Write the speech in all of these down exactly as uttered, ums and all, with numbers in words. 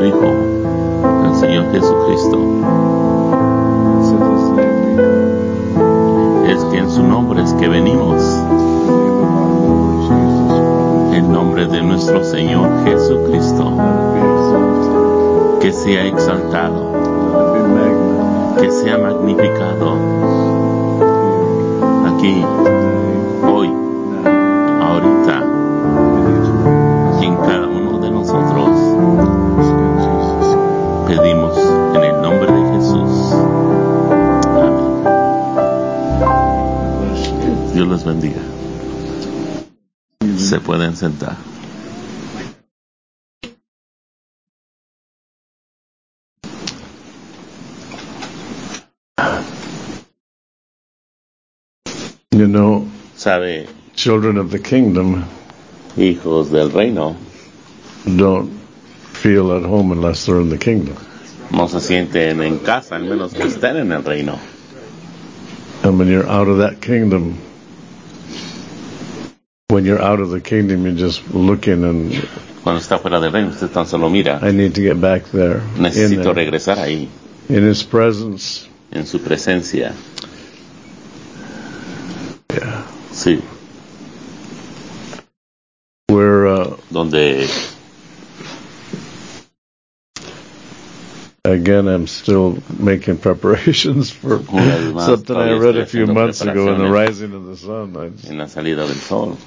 Hijo, el Señor Jesucristo. Es que en su nombre es que venimos. En nombre de nuestro Señor Jesucristo. Que sea exaltado. Que sea magnificado. Aquí, hoy, ahorita, en cada uno de nosotros. Pedimos en el nombre de Jesús. Amén. Dios les bendiga. Se pueden sentar. You know, Sabe, children of the kingdom hijos del reino don't feel at home unless they're in the kingdom. no se sienten en casa, al menos que estén en el reino. And when you're out of that kingdom, when you're out of the kingdom, you're just looking and Cuando está fuera del reino, usted tan solo mira. I need to get back there. In, Necesito there. regresar ahí, In His presence. en su presencia. Yeah. Sí, We're, uh, donde again, I'm still making preparations for Una vez más, something I todavía read estoy a few haciendo months ago in the preparaciones. rising of the sun. I just, en la salida del sol,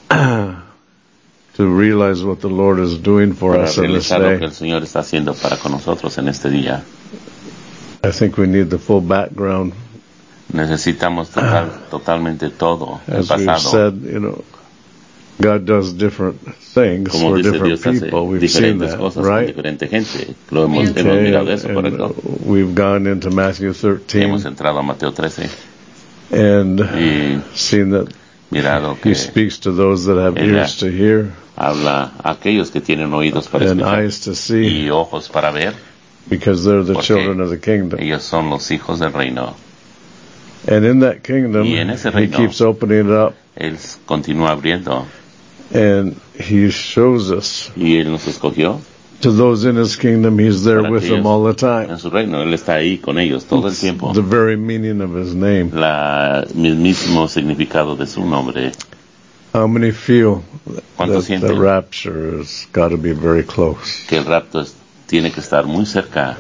to realize what the Lord is doing for para us in this realizar lo que day. el Señor está haciendo para con nosotros en este día. I think we need the full background. Necesitamos total, totalmente todo el As we've pasado. said, you know, God does different things Como for dice different Dios, hace people. We've seen diferentes that, cosas con right? diferente gente. Lo hemos, hemos Okay, mirado eso, and ¿correcto? we've gone into Matthew thirteen Hemos entrado a Mateo trece and y seen that mirado He que speaks to those that have Él ears to hear habla a aquellos que tienen oídos para and escuchar eyes to see, y ojos para ver, because they're the porque children of the kingdom. ellos son los hijos del reino. And in that kingdom, Y en ese He reino, keeps opening it up Él continúa abriendo and He shows us y Él nos escogió to those in His kingdom, He's there para with them aquellos all the time. en su reino. Él está ahí con ellos todo el tiempo. The very meaning of His name. La, el mismo significado de su nombre. How many feel ¿Cuántos that the sienten rapture has got to be very close? que el rapto es- tiene que estar muy cerca?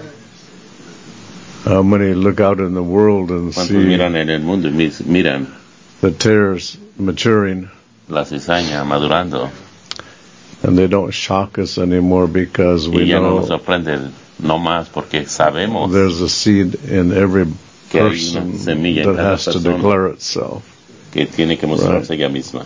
How many look out in the world and ¿Cuántos see miran en el mundo y mis- miran the tares maturing, la cizaña madurando and they don't shock us anymore because y we ya no nos know sorprende no más porque sabemos there's a seed in every que hay una person semilla en that cada has to persona declare itself. que tiene que mostrarse ella misma.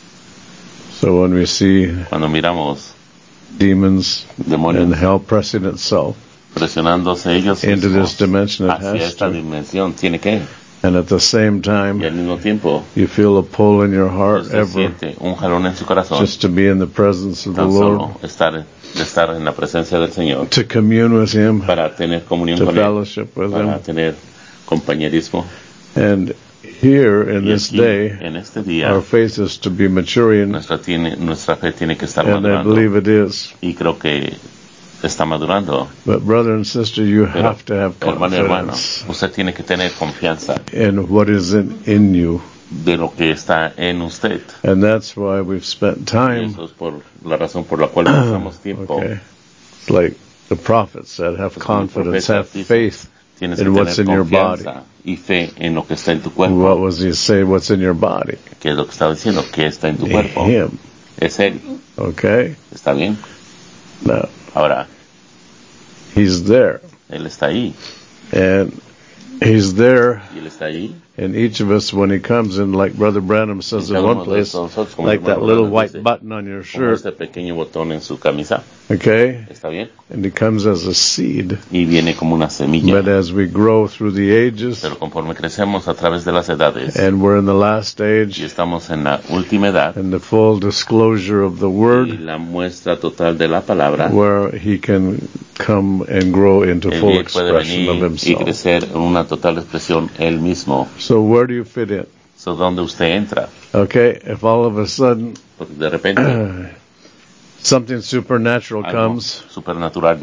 So when we see Cuando miramos demons and demonios hell pressing itself presionándose ellos into mismos this dimension, it hacia has esta to. dimensión, tiene que, And at the same y time, al mismo tiempo you feel a pull in your heart usted ever siente un jalón en su corazón just to be in the presence of the tan Lord, solo estar, de estar en la presencia del Señor to commune with Him, para tener comunión to con Él, fellowship with para Him. tener compañerismo. And here in Y this aquí, day, en este día, our faith is to be maturing, nuestra, tiene, nuestra fe tiene que estar and I madurando. believe it is. Y creo que está madurando. But brother and sister, you Pero, have to have hermano y hermano, confidence usted tiene que tener confianza in what is in, in you. de lo que está en usted. And that's why we've spent Y time, eso es por la razón por la cual pasamos tiempo. okay, it's like the prophet said, have Como el confidence, profeta have dice, faith Tienes que in what's tener in your body. confianza y fe en lo que está en tu What cuerpo. was he say? What's in your body? ¿Qué es lo que está diciendo? ¿Qué está en tu cuerpo? Him. Es Él. Okay? ¿Está bien? Now, Ahora, He's there. Él está ahí. And He's there Y Él está ahí. in each of us when He comes in, like Brother Branham says in Cada one uno de place, nosotros, como like el that hermano little Branham white dice, button on your como shirt. este pequeño botón en su camisa. Okay? ¿Está bien? And He comes as a seed. Y viene como una semilla. But as we grow through the ages, Pero conforme crecemos a través de las edades and we're in the last y age, estamos en la última edad and the full disclosure of the y Word, la muestra total de la palabra, where He can come and grow into Él full bien puede expression of venir y Himself. crecer en una total expresión Él mismo. So where do you fit in? So, ¿dónde usted entra? Okay, if all of a sudden Porque de repente something supernatural algo comes supernatural viene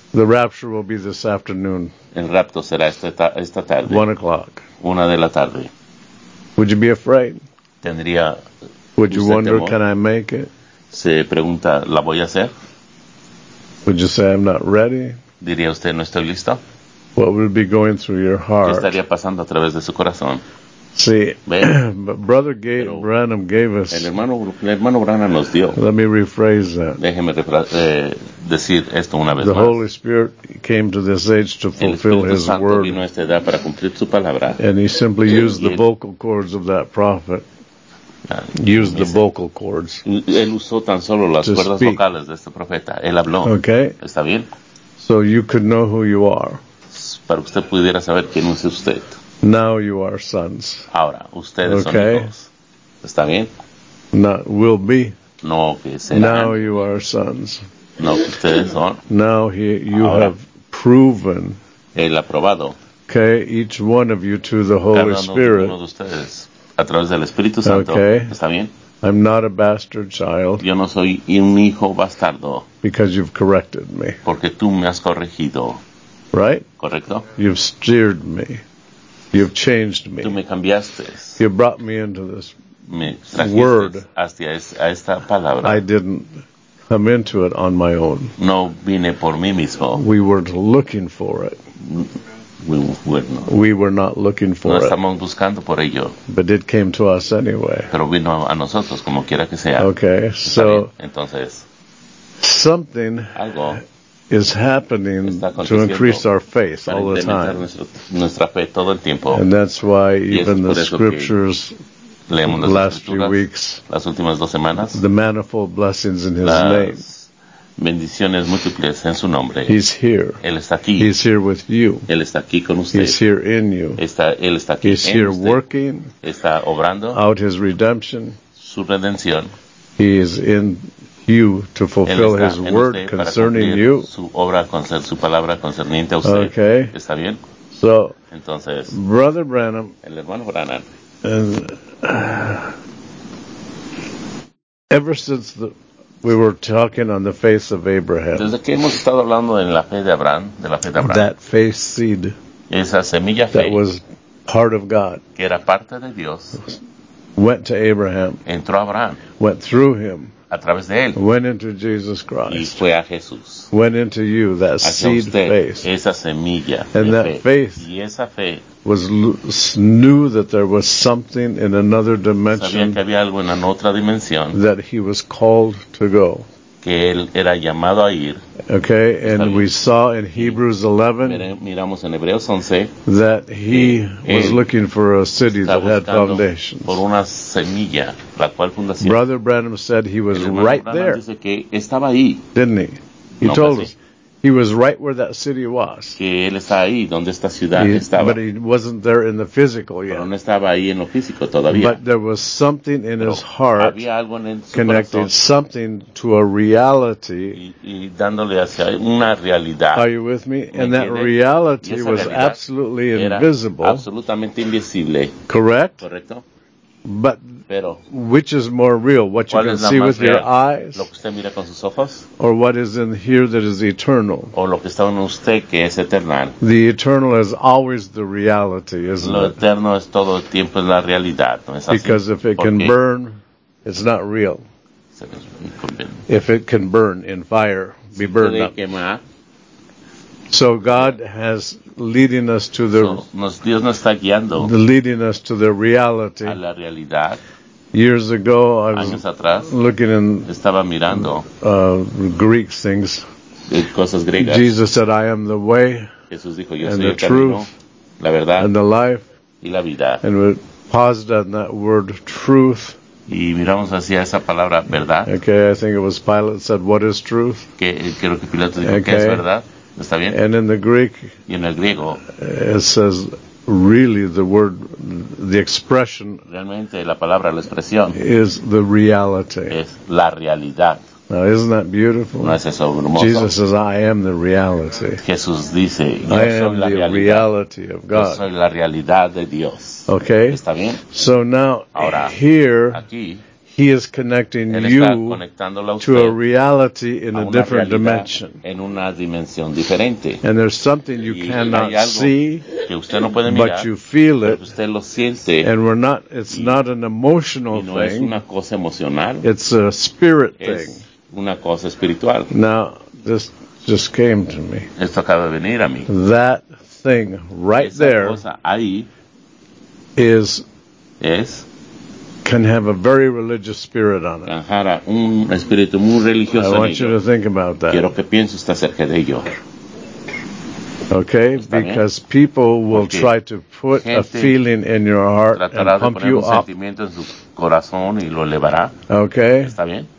The rapture will be this afternoon. El rapto será esta, ta- esta tarde, One o'clock. una de la tarde. Would you be afraid? Tendría, Would you ¿Usted wonder, temor? can I make it? se pregunta, ¿la voy a hacer? Would you say, I'm not ready? Diría usted, no estoy listo. What would be going through your ¿Qué heart? estaría pasando a través de su corazón? See, Ve, but Brother Ga- Pero Branham gave us, el hermano, el hermano Branham nos dio. let me rephrase that. Déjeme refra- eh, decir esto una vez The más. Holy Spirit came to this age to El fulfill Espíritu His Santo vino a word, esta edad para cumplir su palabra. and He simply used the Y él- vocal cords of that prophet, Ah, used the dice, vocal cords. Él usó tan solo las To cuerdas speak. vocales de este profeta. Él habló. Okay? ¿Está bien? So you could know who you are. Para que usted pudiera saber quién es usted. Now you are sons. Ahora, ustedes Okay. son hijos. ¿Está bien? Not will be. No que Now serán. you are sons. No que ustedes son. Now he, you Ahora. have proven, Él ha probado. okay, each one of you to the Holy Cada uno Spirit. de ustedes a través del Espíritu Santo. Okay. ¿Está bien? I'm not a bastard child Yo no soy un hijo bastardo because you've corrected me, porque tú me has corregido. right? ¿Correcto? You've steered me. You've changed Tú me. me cambiaste. You brought me into this. Me Word. trajiste hacia es- a esta palabra. I didn't come into it on my own. No vine por mí mismo. We were looking for it. We- Bueno, We were not looking no for it, estamos buscando por ello, but it came to us anyway. pero vino a nosotros como quiera que sea. Okay, ¿Está so bien? Entonces, something algo is happening está to aconteciendo increase our faith para all the incrementar time. nuestro- nuestra fe todo el tiempo. And that's why Y es even por the eso que scriptures Leemos the las last few escrituras weeks, las últimas dos semanas, the manifold blessings in His name. las bendiciones múltiples en su nombre. He's here. Él está aquí. He's here with you. Él está aquí con usted. He's here in you. Está, él está aquí He's en here usted. working Está obrando out His redemption. su redención. He is in you to Él fulfill está His en word usted para concerning cumplir you. su obra, con su palabra concerniente a usted. Okay. ¿Está bien? So, Entonces, Brother Branham, el hermano Branham, and uh, ever since the, we were talking on the face of Abraham, desde que hemos estado hablando en la fe de Abraham, de la fe de Abraham, that faith seed esa semilla that fe was part of God que era parte de Dios, went to Abraham, entró a Abraham went through him, a través de él went into Jesus y Christ, fue a Jesús. went into you, that Hacia seed usted, faith, esa semilla And de that fe. faith Y esa fe was l- knew that there was something in another sabía dimension que había algo en la otra dimensión, that he was called to go. que él era llamado a ir. Okay, and bien. we saw in Hebrews eleven Mire- Miramos en Hebreos once, that he was él looking for a city está that had buscando foundations. por una semilla, la cual fundación. Brother Branham said he was El hermano right Branham there, dice que estaba ahí, didn't he? He No, told pues us he was right where that city was. que él está ahí, donde esta ciudad He- estaba, but he wasn't there in the physical pero yet. no estaba ahí en lo físico todavía. But there was something in Pero his heart había algo en su connecting corazón something to a reality. y, y dándole hacia una realidad. Are you with me? ¿Me And that entiende? reality Y esa was realidad absolutely Era invisible, absolutamente invisible, correct? ¿correcto? But Pero, which is more real? What you ¿cuál can es la see más with your real? eyes, ¿Lo que usted mira con sus ojos or what is in here that is eternal? o lo que está en usted que es eternal? The eternal is always the reality, isn't Lo it? eterno es todo el tiempo, es la realidad, ¿no es así? Because if it can Porque burn, it's not real. se les conviene. If it can burn in fire, be burned Puede up. quemar. So God has leading us to the, So, nos, Dios nos está guiando the leading us to the reality. a la realidad. Years ago, I Años was atrás looking in estaba mirando uh, Greek things. eh, cosas griegas. Jesus said, "I am the way Jesús dijo, yo and soy the el camino, truth la verdad and the life," y la vida. and we paused on that word truth. Y miramos hacia esa palabra verdad, Okay, I think it was Pilate said, "What is truth?" que eh, creo que Pilato dijo que Okay. es verdad. ¿Está bien? And in the Greek, Y en el griego, it says, really, the word, the expression realmente la palabra, la expresión, is the reality. es la realidad. Now, isn't that beautiful? ¿No es eso hermoso? Jesus says, "I am the reality. Jesús dice, yo I soy am la the realidad. reality of Yo soy God." la realidad de Dios. Okay? ¿Está bien? So now, Ahora, here, Aquí, He is connecting Él está you conectándolo a to a usted reality in a a una different realidad dimension. en una dimensión diferente. And there's something you Y cannot hay algo see, que usted no puede but mirar, you feel pero it. que usted lo siente, And we're not, it's y, not an y emotional no es thing. una cosa emocional, It's a spirit thing. es una cosa espiritual. Now, this just came to me. Esto acaba de venir a mí. That thing right Esa there cosa ahí is es can have a very religious spirit on it. Canjara, un espíritu muy I religioso en want you to ello. think about that. Quiero que piense usted acerca de ello. Okay? ¿Está bien? Because people will Porque try to put a gente feeling in your heart Tratará and de pump poner you un up. sentimiento en su corazón y lo elevará. Okay? ¿Está bien?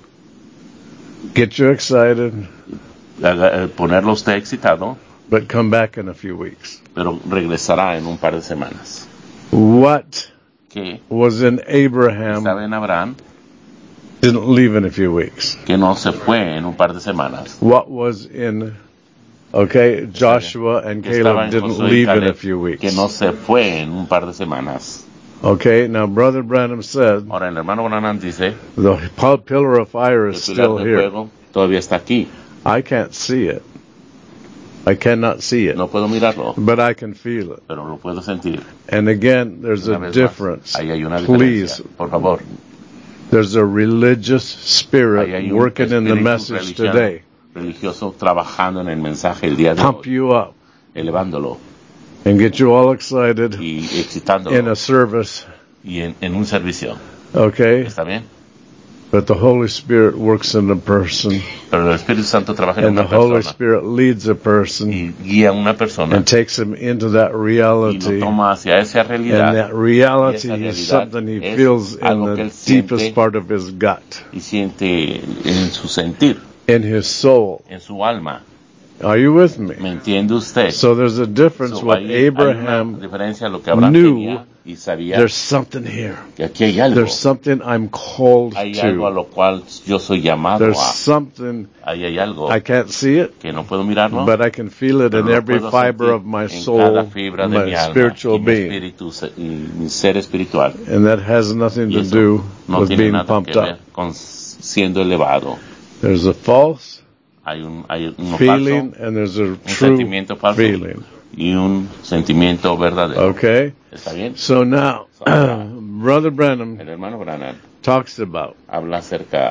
Get you excited, Haga- eh, Ponerlo usted excitado, but come back in a few weeks. pero regresará en un par de semanas. What Que was in estaba Abraham en Abraham, didn't leave in a few weeks. que no se fue en un par de semanas. What was in, okay, Joshua and Que estaba Caleb en didn't Josué y leave in a Caleb, few weeks. que no se fue en un par de semanas. Okay, now Brother Branham said Ahora el hermano Branham dice the pil- pillar of fire que is el pilar still de here. fuego todavía está aquí. I can't see it. I cannot see it, No puedo mirarlo, but I can feel it. pero lo puedo sentir. And again, there's Una a vez más, difference. ahí hay una Please, diferencia. Por favor, there's a religious ahí spirit hay un working in the espíritu message religioso, today. religioso trabajando en el mensaje el día de Pump hoy, you up elevándolo and get you all excited y in excitándolo a service. y en, en un servicio. Okay? ¿Está bien? But the Holy Spirit works in a person, Pero el Espíritu Santo trabaja en and the una Holy persona Spirit leads a person y guía a una persona and takes him into that y lo reality. toma hacia esa And realidad that reality esa is realidad something he es feels in algo que the él siente deepest part of his gut, y siente en su sentir, in his soul. en su alma. Are you with me? ¿Me entiende usted? So there's a difference. So, What hay, hay una Abraham diferencia en lo que Abraham knew, tenía y sabía there's something here. que aquí hay algo. There's something I'm called Hay algo a to. lo cual yo soy llamado There's a. something, Ahí hay algo I can't see it, que no puedo mirarlo, but I can feel it pero in lo every puedo fiber sentir of my en soul, cada fibra de mi my alma spiritual y mi being. espíritu se- y mi ser espiritual. And that has nothing Y to eso do no with tiene being nada pumped que ver up. con siendo elevado. There's a false Hay un hay uno feeling falso, and there's a un true sentimiento falso feeling. y un sentimiento verdadero. Okay? ¿Está bien? So now, Brother Branham El hermano Branham talks about habla acerca,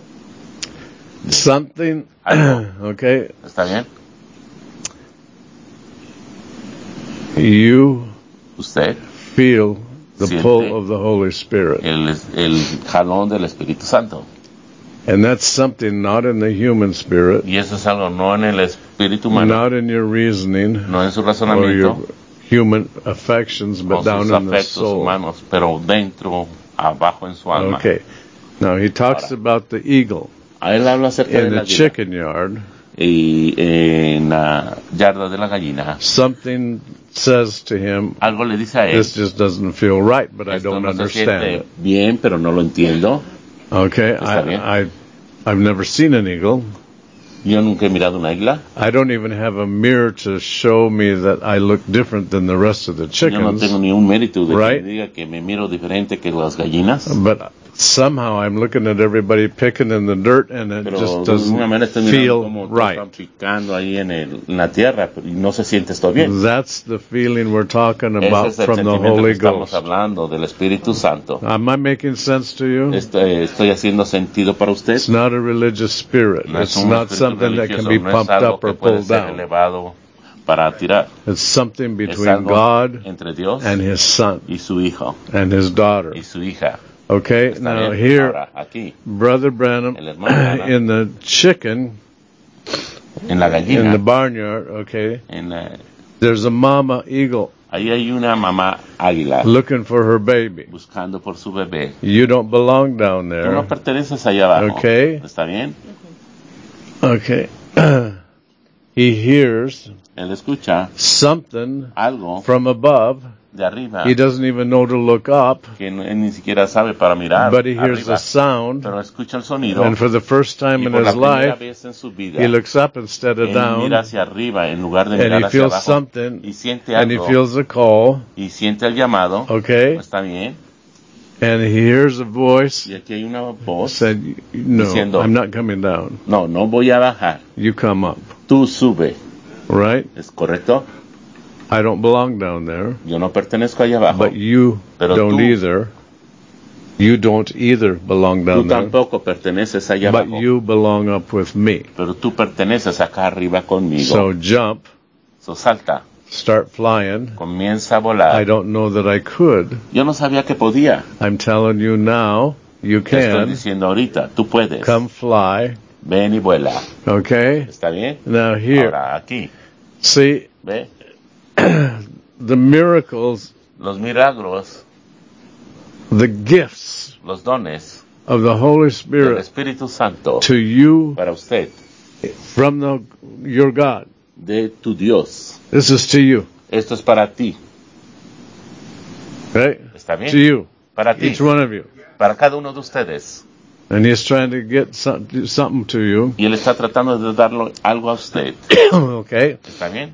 something, Algo. okay, ¿está bien? you Usted feel the Siente. pull of the Holy Spirit. el, el jalón del Espíritu Santo. And that's something not in the human spirit, Y eso es algo no en el espíritu humano, not in your reasoning no en su or razonamiento, your human affections, but con down sus in the afectos soul. humanos, pero dentro, abajo en su alma. Okay. Now he talks Ahora. about the eagle A él habla acerca de in la the águila chicken yard. y en la yarda de la gallina. Something says to him, Algo le dice a él, this just doesn't feel right, but I esto don't no se understand siente it. bien, pero no lo entiendo. Okay, Está bien. I, I, I've never seen an eagle. Yo nunca he mirado un águila. I don't even have a mirror to show me that I look different than the rest of the Yo no chickens. tengo ni un mérito de Right. que me diga que me miro diferente que las gallinas. But somehow I'm looking at everybody picking in the dirt and it Pero just de alguna manera estoy doesn't mirando feel como todos right. están picando ahí en, el, en la tierra pero- y no se siente esto bien. That's the feeling we're talking Ese about es el from the sentimiento que Holy estamos Ghost. hablando del Espíritu Santo. Am I making sense to you? Estoy, estoy haciendo sentido para usted. It's not a religious spirit. No es It's un not espíritu something that can religioso, be no es pumped algo up que or puede pulled ser down. elevado para tirar. It's something Es between algo God entre Dios and His Son y su hijo and His daughter. y su hija. Okay, Está now bien. here, Ahora, aquí, Brother Branham, El hermano Branham. in the chicken, en la in gallina, the barnyard, okay, en la- there's a mama eagle ahí hay una mamá águila looking for her baby. buscando por su bebé. You don't belong down Tú no there. perteneces allá abajo. Okay. ¿Está bien? Okay. He hears Él escucha something algo from above. de arriba He doesn't even know to look up, que no- él ni siquiera sabe para mirar but he hears arriba, a sound, pero escucha el sonido and for the first time y in por la his primera life, vez en su vida he looks up instead of él down, mira hacia arriba en lugar de and mirar he hacia feels abajo something, y siente and he algo feels a call, y siente el llamado. okay? ¿Está bien? And he hears a voice Y aquí hay una voz said, no, diciendo, I'm not coming down. no, no voy a bajar, You come up. tú sube. Right? ¿Es correcto? I don't belong down there. Yo no pertenezco allá abajo. But you Pero don't tú, either. You don't either belong tú down there. tampoco perteneces allá But abajo. you belong up with me. Pero tú perteneces acá arriba conmigo. So jump, So salta, start flying. comienza a volar. I don't know that I could. Yo no sabía que podía. I'm telling you now, you Te estoy can. diciendo ahorita, tú puedes. Come fly. Ven y vuela. Okay? ¿Está bien? Now here, Ahora aquí, see, ¿ve? the miracles, Los milagros, the gifts los dones of the Holy del Spirit Espíritu Santo to you para usted, from the, your God. de tu Dios. This is to you. Esto es para ti. Right? ¿Está bien? To you. Para ti. Each one of you. Para cada uno de ustedes. And he's trying to get some, something to you. Y Él está tratando de darle algo a usted. Okay? ¿Está bien?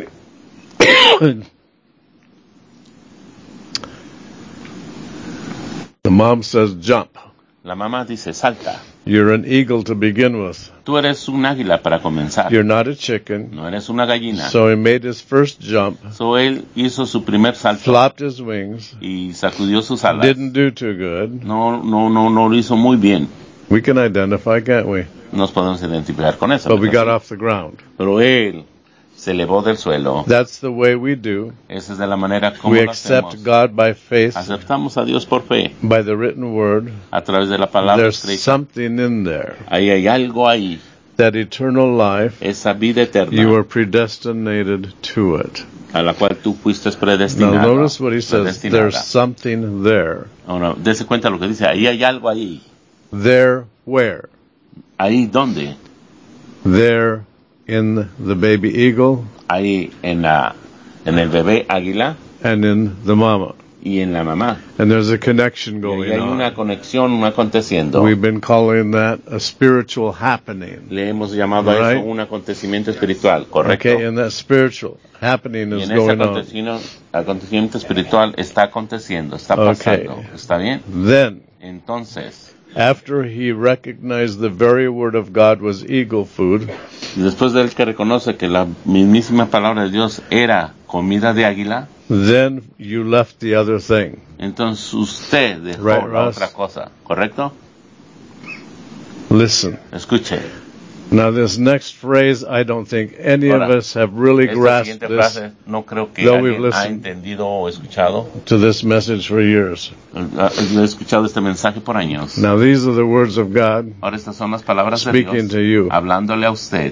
The mom says jump. La mamá dice, salta. You're an eagle to begin with. Tú eres un águila para comenzar. You're not a chicken. No eres una gallina. So he made his first jump, So él hizo su primer salto flopped his wings, y sacudió sus alas. didn't do too good. No, no, no, no lo hizo muy bien. We can identify, can't we? Nos podemos identificar con eso. But we ¿verdad? got off the ground. Pero él se elevó del suelo. That's the way we do. Esa es de la manera como We lo accept hacemos. God by faith, Aceptamos a Dios por fe, by the written word. a través de la palabra There's escrita. something in there. Ahí hay algo ahí, That eternal life, esa vida eterna, you are predestinated to it. a la cual tú fuiste Now predestinado. notice what he says. predestinada. There's something there. Ahora, dése cuenta lo que dice, ahí hay algo ahí. There where? ¿Ahí dónde? There in the baby eagle Ahí en la, en el bebé águila and in the mama. y en la mamá. And there's a connection Y going ahí hay una on. conexión, un aconteciendo. We've been calling that a spiritual happening. Le hemos llamado a Right. eso un acontecimiento espiritual, ¿correcto? Okay, and that spiritual happening Y is en ese going on. acontecimiento, acontecimiento espiritual está aconteciendo, está Okay. pasando. ¿Está bien? Then, Entonces, after he recognized the very word of God was eagle food, después de él que reconoce que la mismísima palabra de Dios era comida de águila, then you left the other thing. entonces usted dejó Right, la Russ? otra cosa, ¿correcto? Listen. Escuche. Now this next phrase, I don't think any of Ahora, us have really Esta grasped siguiente this frase no creo que though we've alguien ha listened. entendido o escuchado. to this message for years. Yo he escuchado este mensaje por años. Now these are the words of God Ahora estas son las palabras de speaking Dios to you. hablándole a usted.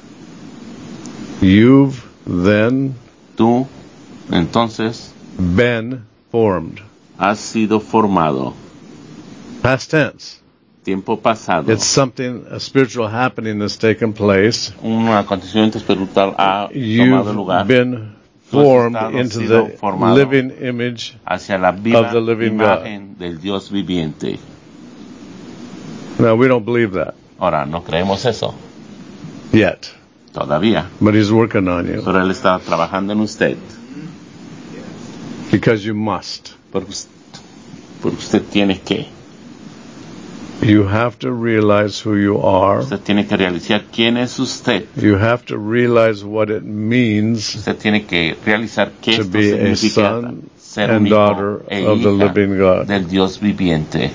You've then Tú, entonces, been formed. has sido formado. Past tense. Tiempo pasado. It's something, a spiritual happening that's taken place. Un acontecimiento espiritual ha tomado You've lugar been Tú has formed estado into sido the formado living image. hacia la viva of the living imagen del Dios viviente. Now we don't believe that Ahora, no creemos eso yet, todavía, but he's working on you pero Él está trabajando en usted. because you must. Porque, us- porque usted tiene que, You have to realize who you are. usted tiene que realizar quién es usted. You have to realize what it means Usted tiene que realizar qué to esto be a significa son ser and un hijo daughter e of the hija living God. del Dios viviente.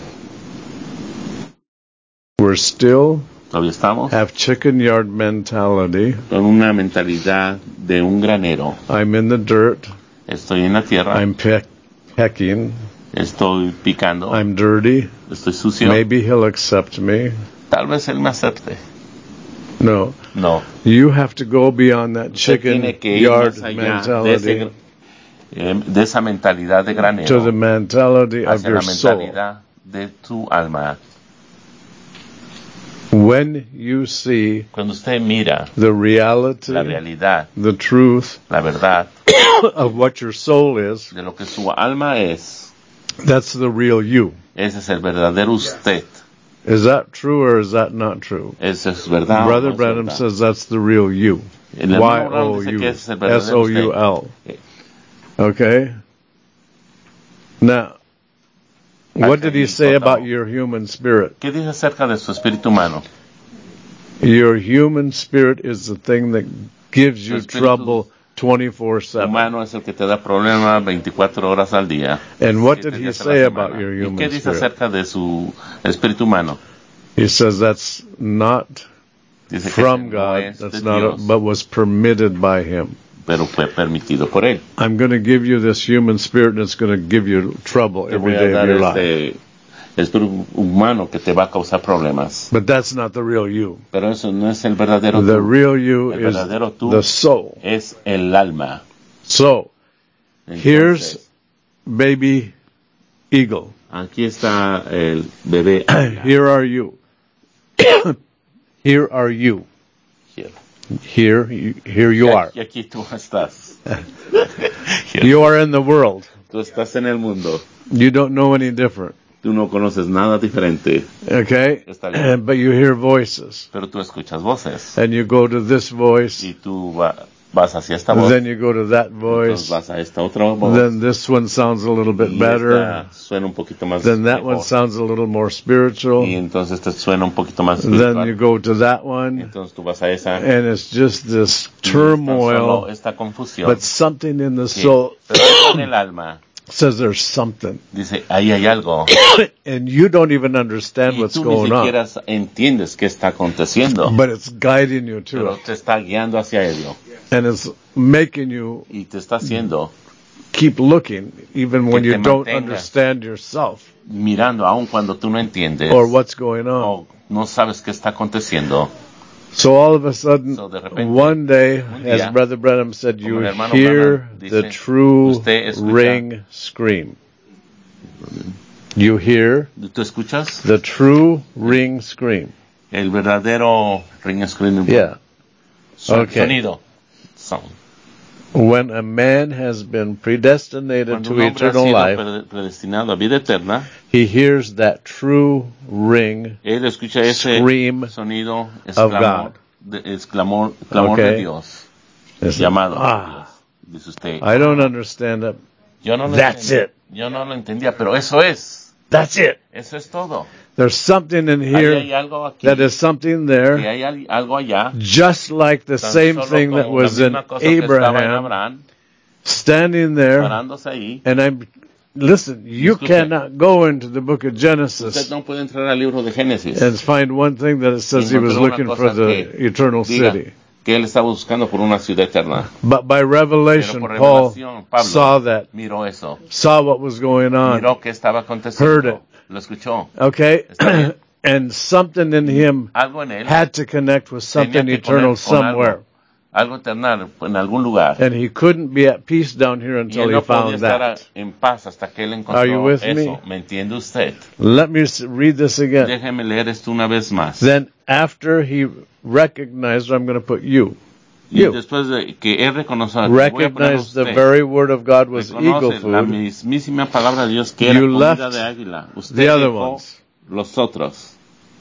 We're still Todavía estamos have chicken yard mentality. con una mentalidad de un granero. I'm in the dirt. Estoy en la tierra, I'm peck, pecking. estoy picando, I'm dirty. estoy sucio. Maybe he'll accept me. Tal vez Él me acepte. No. No. You have to go beyond that Usted chicken tiene que ir yard más allá de, ese, mentality eh, de esa mentalidad de to the granero mentality of hacia your la soul. mentalidad de tu alma. When you see Cuando usted mira the reality, la realidad, the truth la verdad of what your soul is, de lo que su alma es, that's the real you. ese es el verdadero usted. Is that true or is that not true? Eso es verdad. Brother o no es Branham verdad. says that's the real you. El hermano Branham dice Y que O ese es el U. verdadero S O U usted. Eh, L. Okay? Now, Ahora, Now, What did he say Hipótamo. about your human spirit? ¿Qué dice acerca de su espíritu humano? Your human spirit is the thing that gives you espíritu trouble twenty-four seven. Humano es el que te da problemas veinticuatro horas al día. And what siete did he días a la say semana. about your ¿Y human qué dice spirit? acerca de su espíritu humano? He says that's not Dice que from no God, es that's de not, a, Dios, but was permitted by him. pero fue permitido por él. I'm going to give you this human spirit, and it's going to give you trouble Te every voy a day of dar your life. este espíritu humano que te va a causar problemas. But that's not the real you. Pero eso no es el verdadero The tú. real you El is verdadero tú the soul. es el alma. So, Entonces, here's baby eagle. aquí está el bebé águila. Here are you. Here are you. Here. Here, you, here you Y are. aquí, aquí tú estás. You are in the world. Tú estás en el mundo. You don't know any different. Tú no conoces nada diferente, Okay? Está bien. But you hear voices. pero tú escuchas voces. And you go to this voice. Y tú va, vas hacia esta voz, Then you go to that entonces voice. vas a esta otra voz. Then this one sounds a little bit y better. esta suena un poquito más Then that mejor. one sounds a little more spiritual. Y entonces te suena un poquito más Then espiritual. you go to that one. Entonces tú vas a esa. And it's just this y está solo turmoil. esta confusión. But something in the que- soul pero algo en el alma says there's something. dice, ahí hay algo. And you don't even understand Y what's tú ni going on. siquiera entiendes qué está aconteciendo. But it's guiding you to Pero it. te está guiando hacia ello. And it's making you Y te está haciendo keep looking even when Que te you don't mantengas. understand yourself mirando aun cuando tú no entiendes. or what's going on. o no sabes qué está aconteciendo. So all of a sudden, So de repente, one day, un día, as Brother Branham said, como you el hermano hear Branham dice, the true usted escucha- ring scream. You hear ¿Tú escuchas? the true ring scream. El verdadero ring screen. Yeah. son- Okay. Sonido. Sound. When a man has been predestinated Cuando to un hombre ha eternal sido life, pre- predestinado a vida eterna, he hears that true ring él escucha ese scream sonido, of exclamor, God. de, exclamor, clamor Okay. de Dios, It's- llamado por ah, Dios. Dice usted, I don't understand it. yo no lo That's entendía, it. yo no lo entendía, pero eso es, That's it. eso es todo. There's something in Ahí hay here algo aquí, that is something que there, hay al- algo allá, just like the tan same solo thing that como la was in misma cosa que estaba en Abraham, Abraham, standing there. parándose ahí. And I'm, listen, you Escuche. cannot go into the book of Usted Genesis no puede entrar al libro de Génesis and find one thing that it says he was Encontró una looking cosa for the que eternal diga city. que él estaba buscando por una ciudad eterna. But by Pero revelation, por Paul revelación, Pablo saw that, miró eso, saw what was going on. miró que estaba Heard aconteciendo, it. lo escuchó. Okay? Está bien. And something in him Algo en él had to connect with tenía something que eternal poner con somewhere. algo, algo eternal en algún lugar. And he couldn't be at peace down here Y until él he no podía found estar that. en paz hasta que él Are you encontró with eso. me? ¿Me entiende usted? Let me s- read this again. Déjeme leer esto una vez más. Then after he recognized, I'm going to put you. Y You. después de que él reconoció, voy a poner Recognized the usted, very word of God was eagle reconoce la food. mismísima palabra de Dios que era You comida left de águila. Usted the other dejó ones. los otros.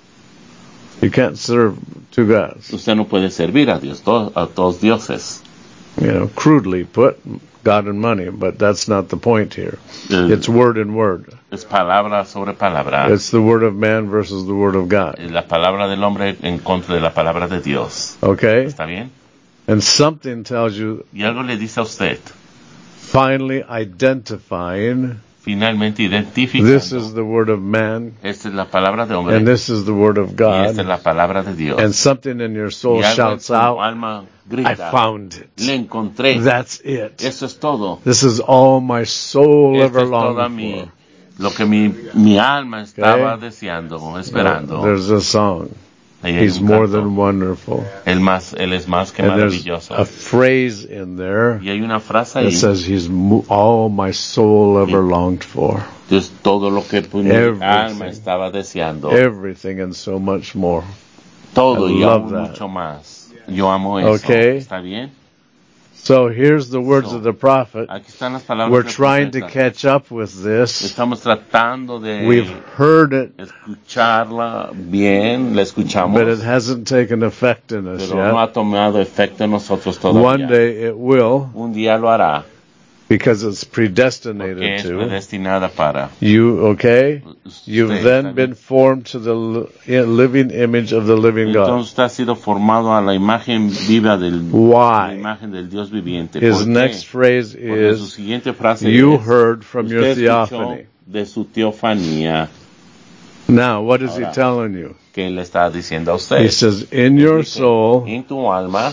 You can't serve two gods. Usted no puede servir a Dios, to- a todos dioses. You know, crudely put, God and money, but that's not the point here. Eh, It's word and word. Es palabra sobre palabra. It's the word of man versus the word of God. Es la palabra del hombre en contra de la palabra de Dios. Okay? ¿Está bien? And something tells you, Y algo le dice a usted, finally identifying, finalmente this identificando, is the word of man, esta es la palabra de hombre and this is the word of y God. esta es la palabra de Dios. And something in your soul y algo en shouts su out, alma I grita, found le it. encontré. That's it. Eso es todo. This is all my soul Esto ever es toda longed mi, for. lo que mi, mi alma estaba Okay. deseando, esperando. There's a song. Ahí hay He's un more canto. than wonderful. Él, más, él es más que And there's maravilloso. a phrase in there Y hay una frase that ahí, says he's mo- all my soul ever longed for. es todo lo que pues, mi Everything. alma estaba deseando. Everything and so much more. Todo I y love aún that. mucho más. Yo amo eso. Okay. ¿Está bien? So here's the words So, of the prophet. Aquí están las palabras We're del trying to profeta. catch up with this. Estamos tratando de We've heard it, escucharla bien, la escuchamos, but it hasn't taken effect in us pero no yet. ha tomado efecto en nosotros todavía. One day it will. Un día lo hará. because it's porque predestinated es to. predestinada para. You, okay? You've Usted, then ¿está been bien? formed to the li- living image of the living God. Entonces usted ha sido formado a la imagen viva del, Why? la imagen del Dios viviente. His ¿Por next qué? phrase Porque su is, siguiente frase you es, heard from your usted escuchó theophany. de su teofanía. Now, what is he Ahora, telling you? ¿qué le está diciendo a usted? He says, in Él your dice, soul, en tu alma,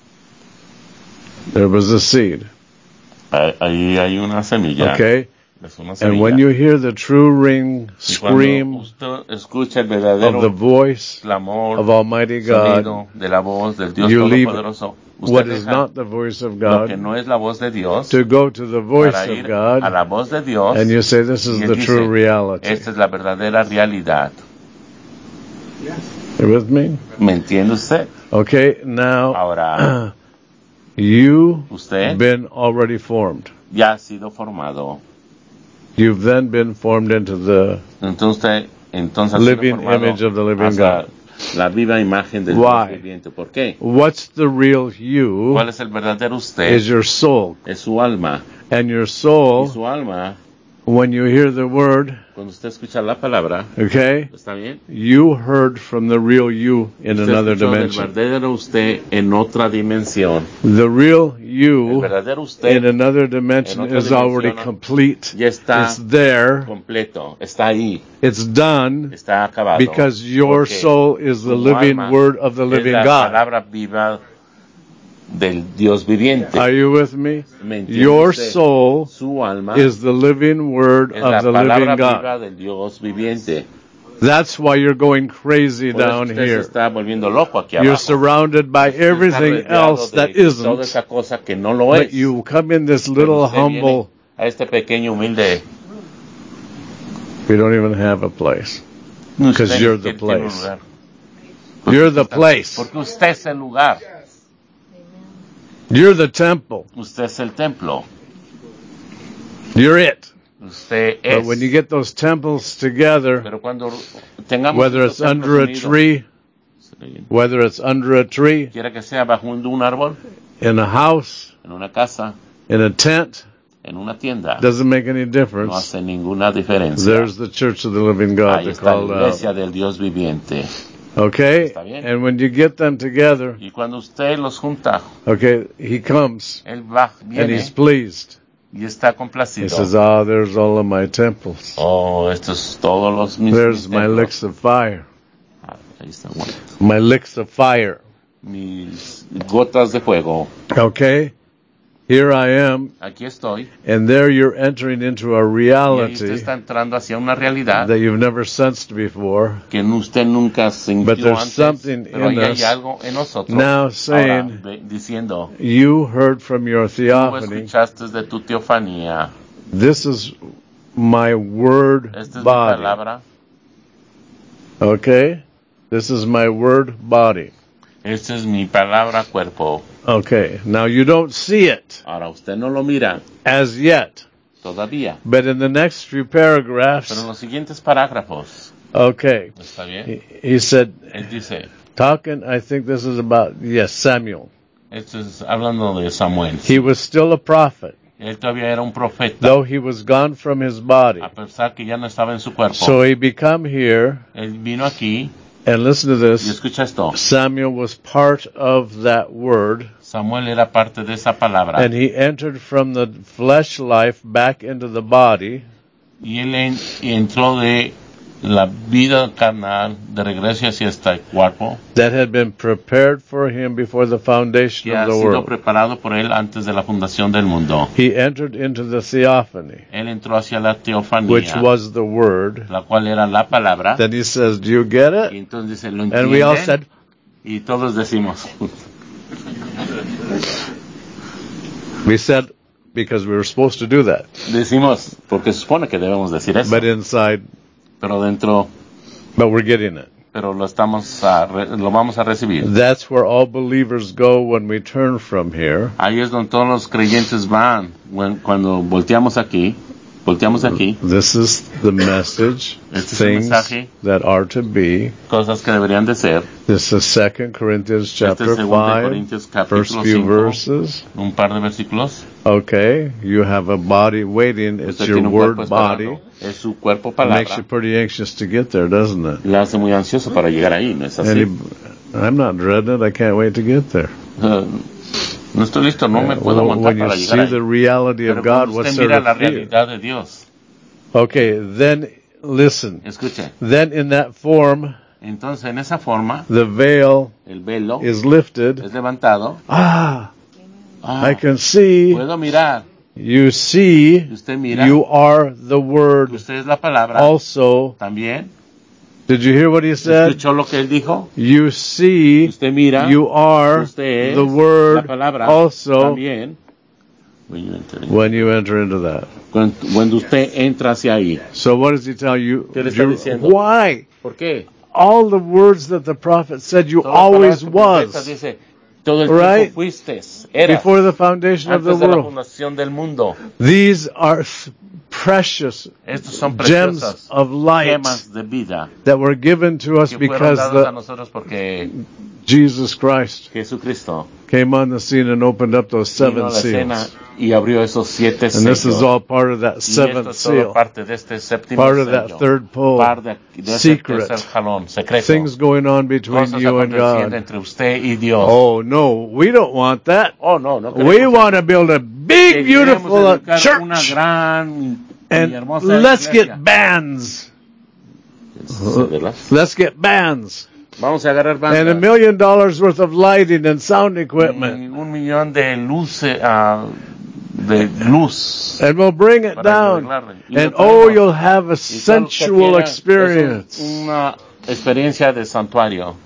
there was a seed. ah- ahí hay una semilla. Okay? Es una And when semilla. you hear the true ring Y cuando scream usted escucha el of the verdadero voice clamor, of Almighty God, sonido de la voz del Dios you leave Todopoderoso, what usted is deja not the voice of lo que God no es la voz de Dios to go to the voice para of ir a God, la voz de Dios, and you say, this y is él the dice, true reality. esta es la verdadera realidad. You with me? ¿Me entiende usted? Okay, now, Ahora, you've usted been already formed. ya ha sido formado. You've then been formed into the Entonces usted entonces ha sido living formado image of the living hacia God. la viva imagen del Why? Dios viviente. ¿Por qué? What's the real you ¿Cuál es el verdadero usted? is your soul. Es su alma. And your Y soul, su alma, when you hear the word, cuando usted escucha la palabra, okay, ¿está bien? you heard from the real you in Usted another escuchó del dimension. verdadero usted en otra dimensión. The real El you verdadero in usted another dimension en otra is already dimensión complete. ya está It's there. completo, está ahí, It's done está acabado. because your Porque soul is the su living alma word of the es living la God. palabra viva del Dios viviente. Are you with me? ¿Me entiende Your usted? soul Su alma is the living word es la of the palabra living viva God. del Dios viviente. That's why you're going crazy Por eso down usted se here. está volviendo loco aquí You're abajo. surrounded by Usted está everything rodeado else de that toda isn't, esa cosa que no lo but es. you come in this Pero little usted viene humble, a este pequeño humilde. we don't even have a place. Usted ni you're the siquiera tiene un place. lugar. You're the place. Porque usted es el lugar. You're the temple. Usted es el templo. You're it. Usted es. But when you get those temples together, Pero cuando tengamos whether estos it's under a templos tree, unidos, whether it's under a tree, quiera que sea bajo un, un árbol, in a house, en una casa, in a tent, en una tienda, doesn't make any no difference. hace ninguna diferencia. There's the church of the living God Ahí to está la call out. iglesia del Dios viviente. Okay? Está bien. And when you get them together, Y cuando usted los junta, okay, he comes él va, and viene he's pleased. y está He complacido. says, ah, there's all of my temples. Oh, estos es todos los mis, There's mis my templos. licks of fire. Ah, ahí está, bueno. My licks of fire. Mis gotas de fuego. Okay? Here I am, Aquí estoy. and there you're entering into a Y ahí usted reality está entrando hacia una realidad that you've never sensed before. que usted nunca But sintió there's antes, something pero in ahí us hay algo en nosotros. now Ahora, saying, ve- diciendo, you heard from your tú theophany, escuchaste de tu teofanía. this is my word Esta es mi body. palabra. Okay? This is my word body. Esta es mi palabra cuerpo. Okay, now you don't see it Ahora usted no lo mira as yet, todavía. but in the next few Pero en paragraphs, los siguientes parágrafos, okay, ¿está bien? he, he said, Él dice, talking, I think this is about, yes, Samuel. esto es hablando de Samuel. He was still a prophet, Él todavía era un profeta, though he was gone from his body. a pesar que ya no estaba en su cuerpo. So he become here, Él vino aquí and listen to y this, escucha esto. Samuel was part of that word, Samuel era parte de esa palabra and he entered from the flesh life back into the body, y él en- y entró de la vida carnal de regreso hacia este cuerpo that had been prepared for him before the foundation que of ha the sido world. preparado por él antes de la fundación del mundo. He entered into the theophany, Él entró hacia la teofanía, which was the word. la cual era la palabra. Then he says, do you get Y it? entonces dice, ¿lo And we all entienden? said, Y todos decimos, we said, because we were supposed to do that. decimos, porque se supone que debemos decir eso, But inside, pero dentro, but we're getting it. pero lo estamos a, re- lo vamos a recibir. That's where all believers go when we turn from here. Ahí es donde todos los creyentes van when- cuando volteamos aquí. Volteamos aquí. This is the message, Este es el things mensaje. that are to be. Cosas que deberían de ser. This is Second Corinthians Este chapter es segundo de five, Corintios first capítulo few cinco, verses. un par de versículos. Okay, you have a body waiting. It's Usted your tiene un word cuerpo body. esperando. Es su cuerpo It makes palabra. you pretty anxious to get there, doesn't it? Le hace muy ansioso para llegar ahí, ¿no es así? Any, I'm not dreading it. I can't wait to get there. Uh, no estoy listo, no me puedo Well, montar when you para see llegar the ahí. reality Pero of God, cuando what's usted there mira to la fear? realidad de Dios, Okay, then listen. escuche. Then in that form, Entonces, en esa forma, the veil el velo is lifted. es levantado. Ah, Ah, I can see. puedo mirar. You see, Usted mira. you are the Word Usted es la palabra. also. También. Did you hear what he said? ¿Escuchó lo que él dijo? You see, Usted mira. you are Usted es the Word la palabra. also También. When you enter in. when you enter into that. Cuando, cuando usted entra hacia ahí. So what does he tell you? ¿Qué le está diciendo? Why? ¿Por qué? All the words that the prophet said you Todas las always palabras que el profeta was dice, todo el Right? tiempo fuiste, eras, before the foundation of the antes de la world. fundación del mundo. These are th- precious Estos son gems preciosas of light gemas de vida that were given to us que fueron because dadas a the, nosotros porque Jesus Christ Jesucristo came on the scene and opened up those vino a seven la escena seals. y abrió esos siete And this is sellos. all part of that Y esto seventh es todo seal, parte de este séptimo part of sello, that third pull, parte de, de ese secret, tercer jalón, secreto. things going on between Cosas you and aconteciendo God. entre usted y Dios. Oh no, we don't want that. Oh, no, no We queremos want to build a big, que beautiful queremos uh, edificar una church, gran y and hermosa let's iglesia. get bands. ¿Verdad? Let's get bands. Vamos a agarrar And a bandas. million dollars worth of lighting and sound equipment. Y un millón de luces, ah, de luz. And we'll bring it Para down. arreglarle. Y lo And traemos. oh, you'll have a Y todo lo que sensual quiera experience. Es un- una experiencia de santuario.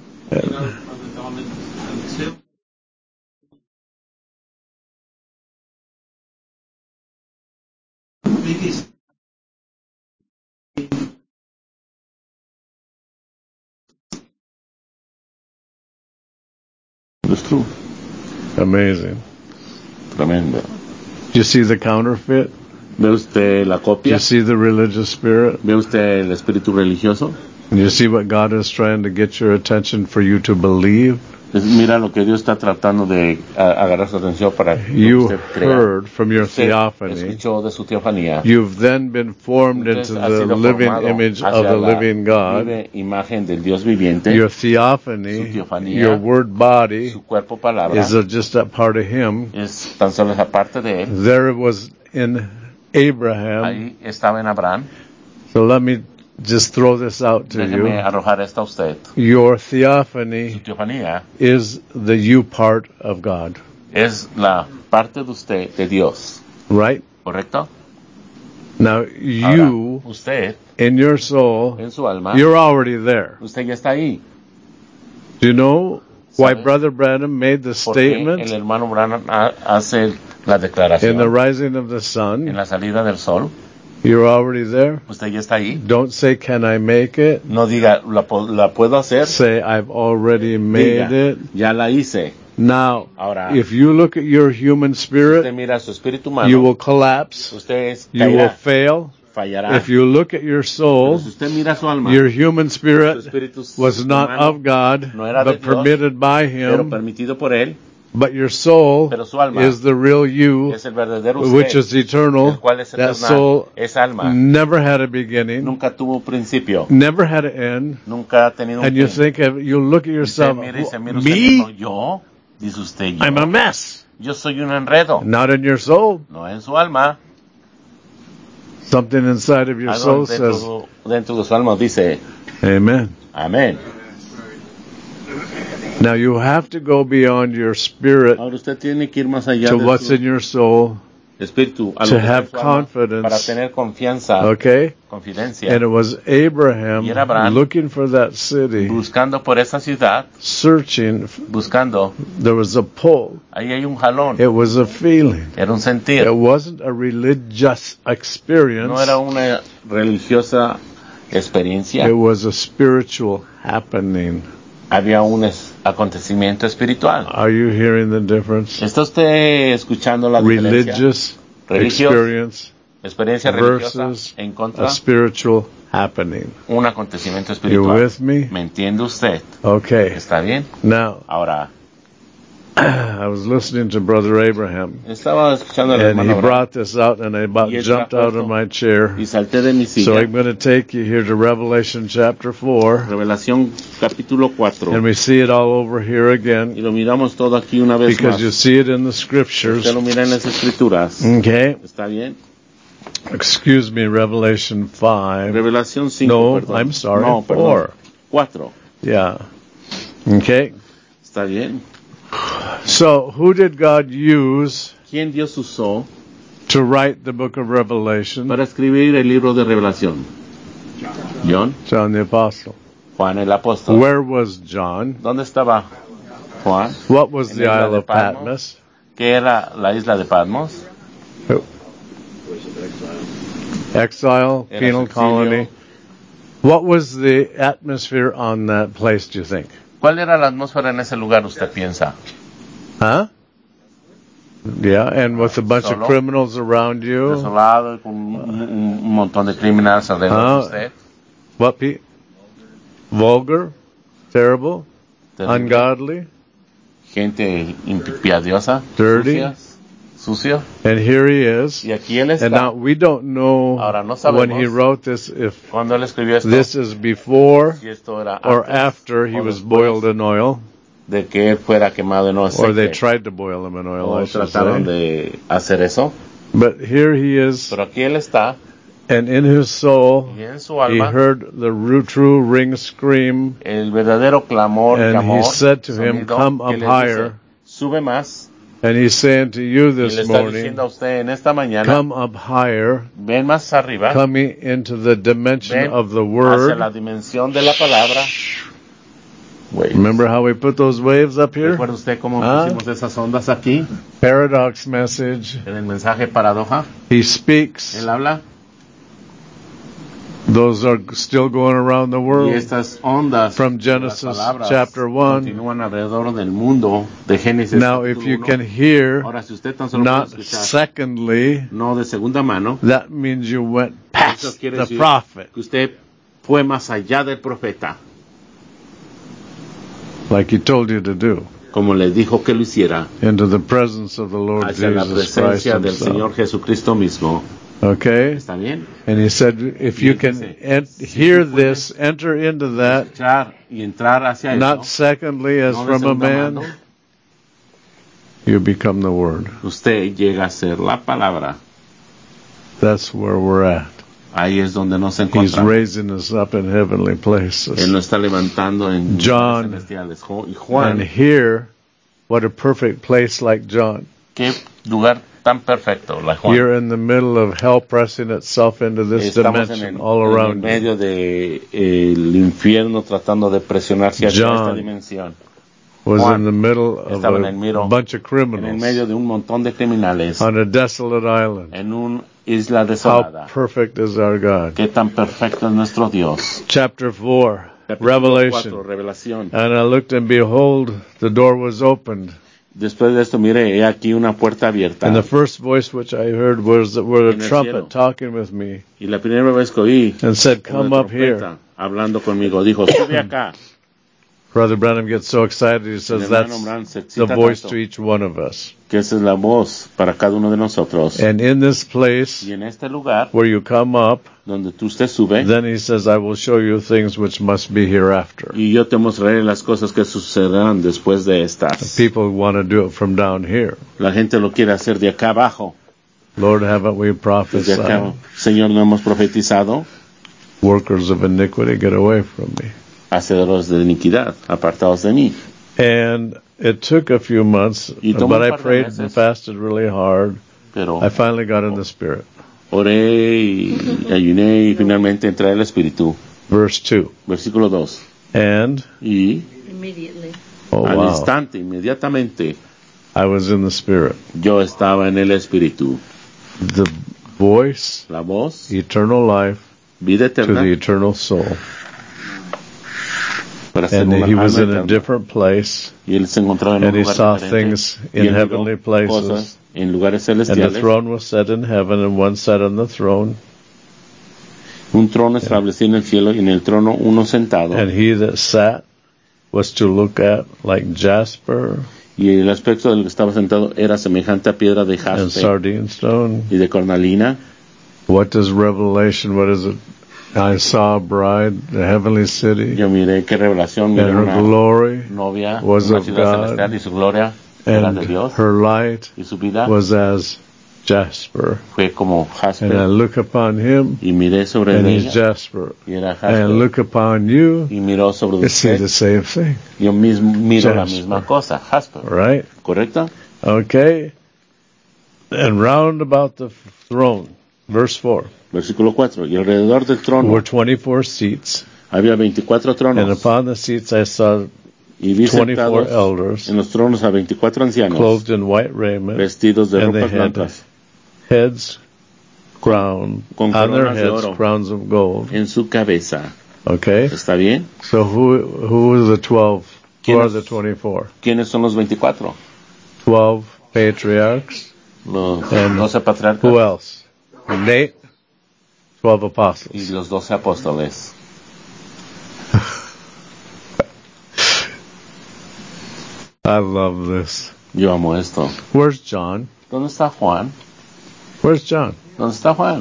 Es true. Amazing. Tremendo. Do you see the counterfeit? ¿Ve usted la Do copia? you see the religious spirit? ¿Ve usted el espíritu religioso? Do you see what God is trying to get your attention for you to believe? Es, mira lo que Dios está tratando de a, agarrar su atención para que You usted crea. heard from your Usted theophany. escuchó de su teofanía. You've then been formed Entonces, into ha the sido living formado image of hacia the la living God. vive imagen del Dios viviente. Your theophany, Su teofanía, your word body, su cuerpo palabra is a, just a part of Him. es tan solo esa parte de él. There it was in Abraham. Ahí estaba en Abraham. So let me just throw this out to Déjeme you. arrojar esta a usted. Your Su theophany teofanía is the you part of God, es la parte de usted de Dios, right? ¿correcto? Now Ahora, you, usted in your soul, en su alma, you're already there. usted ya está ahí. Do you know why ¿Sabe? Brother Branham made the Porque statement el hermano Branham ha- hace la in the declaración rising of the en sun? la salida del sol. You're already there. Usted ya está ahí. Don't say, "Can I make it?" No diga, ¿la, po- la puedo hacer? Say, "I've already made Diga, it." ya la hice. Now, Ahora, if you look at your human usted spirit, mira su espíritu humano, you will collapse. usted es, You will caerá, fail. fallará. If you look at your Pero soul, si usted mira su alma, your human su spirit espíritu was not humano, of God, no era de but Dios, permitted by pero Him. permitido por él, But your soul pero su alma is the real you, es el verdadero usted, which is eternal. el cual es That eternal. soul Esa alma never had a beginning, nunca tuvo principio, never had an end. nunca ha tenido un And you fin. think, of, you look at Y usted yourself, mira y se mira usted mismo, me? yo, dice usted, yo, I'm a mess. yo soy un enredo, Not in your soul. no en su alma. Something inside of your Algo soul dentro, says, dentro de su alma dice, Amen. amén. Now you have to go beyond your spirit Ahora usted tiene que ir más allá to de what's su in your soul, espíritu, a to lo que está en have su alma, confidence. para tener confianza, okay? confidencia, And it was Abraham Y era Abraham looking for that city, buscando por esa ciudad, searching. buscando, There was a pull. ahí hay un jalón, It was a feeling. era un It sentir, wasn't a religious experience. no era una religiosa experiencia, It was a spiritual happening. había un es- acontecimiento espiritual. Are you hearing the difference? ¿Está usted escuchando la diferencia? Religious Religioso. experience, experiencia religiosa versus en contra a spiritual happening. un acontecimiento You espiritual. with me? ¿Me entiende usted? Okay. ¿Está bien? Now, Ahora, I was listening to Brother Abraham, estaba escuchando al and hermano he Abraham brought this out, and I about Y él jumped trajo out of esto. my chair. y salté de mi So silla. I'm going to take you here to Revelation chapter four, Revelación capítulo cuatro. and we see it all over here Y again, lo miramos todo aquí una vez because más. you see it in the scriptures. Usted lo mira en las escrituras. Okay. ¿Está bien? Excuse me, Revelation five. Revelación cinco, No, perdón. I'm sorry, No, four. perdón. cuatro. Yeah. Okay. ¿Está bien? So, who did God use ¿Quién Dios usó to write the book of Revelation? para escribir el libro de Revelación? John. John the Apostle. Juan el apóstol. Where was John? ¿Dónde estaba Juan? What was En the la isla Isle de of Patmos. Patmos? ¿Qué era la isla de Patmos? Exile, Era penal su exilio. colony. What was the atmosphere on that place, do you think? ¿Cuál era la atmósfera en ese lugar, usted piensa? Huh? Yeah, and with a bunch Solo. of criminals around you. Desolado, con un, un- un montón de criminales alrededor Ah. de usted. What pe- vulgar, terrible, Terrible. ungodly, Gente impiadiosa, Dirty. sucias, sucio. and here he is. Y aquí él está. And now we don't know Ahora no sabemos when he wrote this if Cuando él escribió esto, this is before si esto era or antes after he o was después boiled in oil, de que él fuera quemado en or they aceite, tried to boil him in oil, o I should trataron say. de hacer eso. But here he is, Pero aquí él está, and in his soul y en su he alma, heard the ru- true ring scream, el verdadero clamor, and clamor, he said to him, sonido, "Come que up le higher." dice, sube más, And he's saying to you y le this está diciendo morning, a usted en esta mañana, come up higher, ven más arriba, coming into the dimension ven of the hacia la Word. dimensión de la palabra. Waves. Remember how we put those waves up here? ¿Recuerda usted cómo Ah. pusimos esas ondas aquí? Paradox message. En el mensaje paradoja, He speaks. él habla, Those are still going around the y world. estas ondas From de las Genesis palabras chapter one. continúan alrededor del mundo de Génesis Now, if capítulo you uno. can hear, Ahora, si usted tan solo puede not escuchar, secondly, no de segunda mano, that means you went eso past quiere the decir prophet, que usted fue más allá del profeta, like he told you to do, como le dijo que lo hiciera, into the presence of the Lord hacia la Jesus Christ presencia del Señor himself. Jesucristo mismo. Okay? ¿Está bien? And he said, if you can en- hear this, enter into that, Escuchar y entrar hacia not eso, secondly as no de from a segunda man, mano, you become the Word. usted llega a ser la palabra. That's where we're at. Ahí es donde nos He's encontramos. raising us up in heavenly Él places. nos está levantando en John. lugares celestiales. Jo- Y And Juan, here, what a perfect place like John. qué lugar tan perfecto, la Juan. You're in the middle of hell pressing itself into this Estamos en dimension el, all en el around you. medio del infierno tratando de presionarse hacia John esta dimensión. Was Juan in the middle of estaba en el a miro- bunch of En el criminals medio de un montón de criminales, on a desolate island. en una isla How desolada. perfect is our God. Qué tan perfecto es nuestro Dios. Chapter four, Capítulo Revelation. cuatro, Revelación. And I looked, and behold, the door was opened. Después de esto, mire, he aquí una puerta abierta. And the first voice which I heard was, was En a el trumpet cielo. talking with me, Y la primera vez que oí and said, una "Come up here." trompeta hablando conmigo, dijo, sube acá. Brother Branham gets so excited, he El says, hermano that's Branham se the excita voice tanto, to each one of us. que esa es la voz para cada uno de nosotros. And in this place Y en este lugar, where you come up, donde tú usted sube, then he says, I will show you things which must be hereafter. y yo te mostraré las cosas que sucederán después de estas. People want to do it from down here. La gente lo quiere hacer de acá abajo. Lord, haven't we Desde prophesied? acá, Señor, no hemos profetizado. Workers of iniquity, get away from me. Hacedores de iniquidad, apartados de mí. And it took a few months, Y tomó but un I par de prayed meses. and fasted really hard. Pero I finally got in the Spirit. oré y ayuné y finalmente entré al Espíritu. Verse two. Versículo dos. And, Y Immediately. oh al wow, instante, inmediatamente, I was in the Spirit. yo estaba en el Espíritu. The voice, La voz, eternal life vida to eterna, the eternal soul. para ser And una he was alma in a eterna. different place, Y él se encontraba en un and he lugar saw diferente. things y in él miró heavenly places cosas en lugares And the celestiales. throne was set in heaven, and one sat on the throne. Un trono establecido en el cielo y en el trono uno sentado. And he that sat was to look at like jasper Y el aspecto del que estaba sentado era semejante a piedra de and jaspe sardine stone. y de cornalina. What does Revelation, what is it? I saw a bride, the heavenly city, Yo miré qué revelación, miré and her una glory novia, was una of ciudad God, celestial y su gloria era and de Dios. her light Y su vida was as jasper. fue como jaspe. And I look upon him, Y miré sobre and ella he's jasper. y era And jaspe. look upon you, Y miró sobre you see usted. the same thing, Yo mismo miro la Jasper. misma cosa, jaspe. right? ¿Correcto? Okay. And round about the throne, verse four, Versículo cuatro. Y alrededor del trono were twenty-four seats, había veinticuatro and tronos. upon the seats I saw Y vi twenty-four sentados elders, en los tronos a veinticuatro ancianos, clothed in white raiment, vestidos de and they ropas had blancas, heads crowned, con on their coronas de heads oro crowns of gold. en su cabeza. Okay? ¿Está bien? So who who are the twelve? Who are ¿Quiénes? the twenty-four? ¿Quiénes son los veinticuatro? Twelve patriarchs. Los And doce who patriarcas else? Nate. Twelve y apostles. los doce apóstoles. I love this. Yo amo esto. Where's John? ¿Dónde está Juan? Where's John? ¿Dónde está Juan?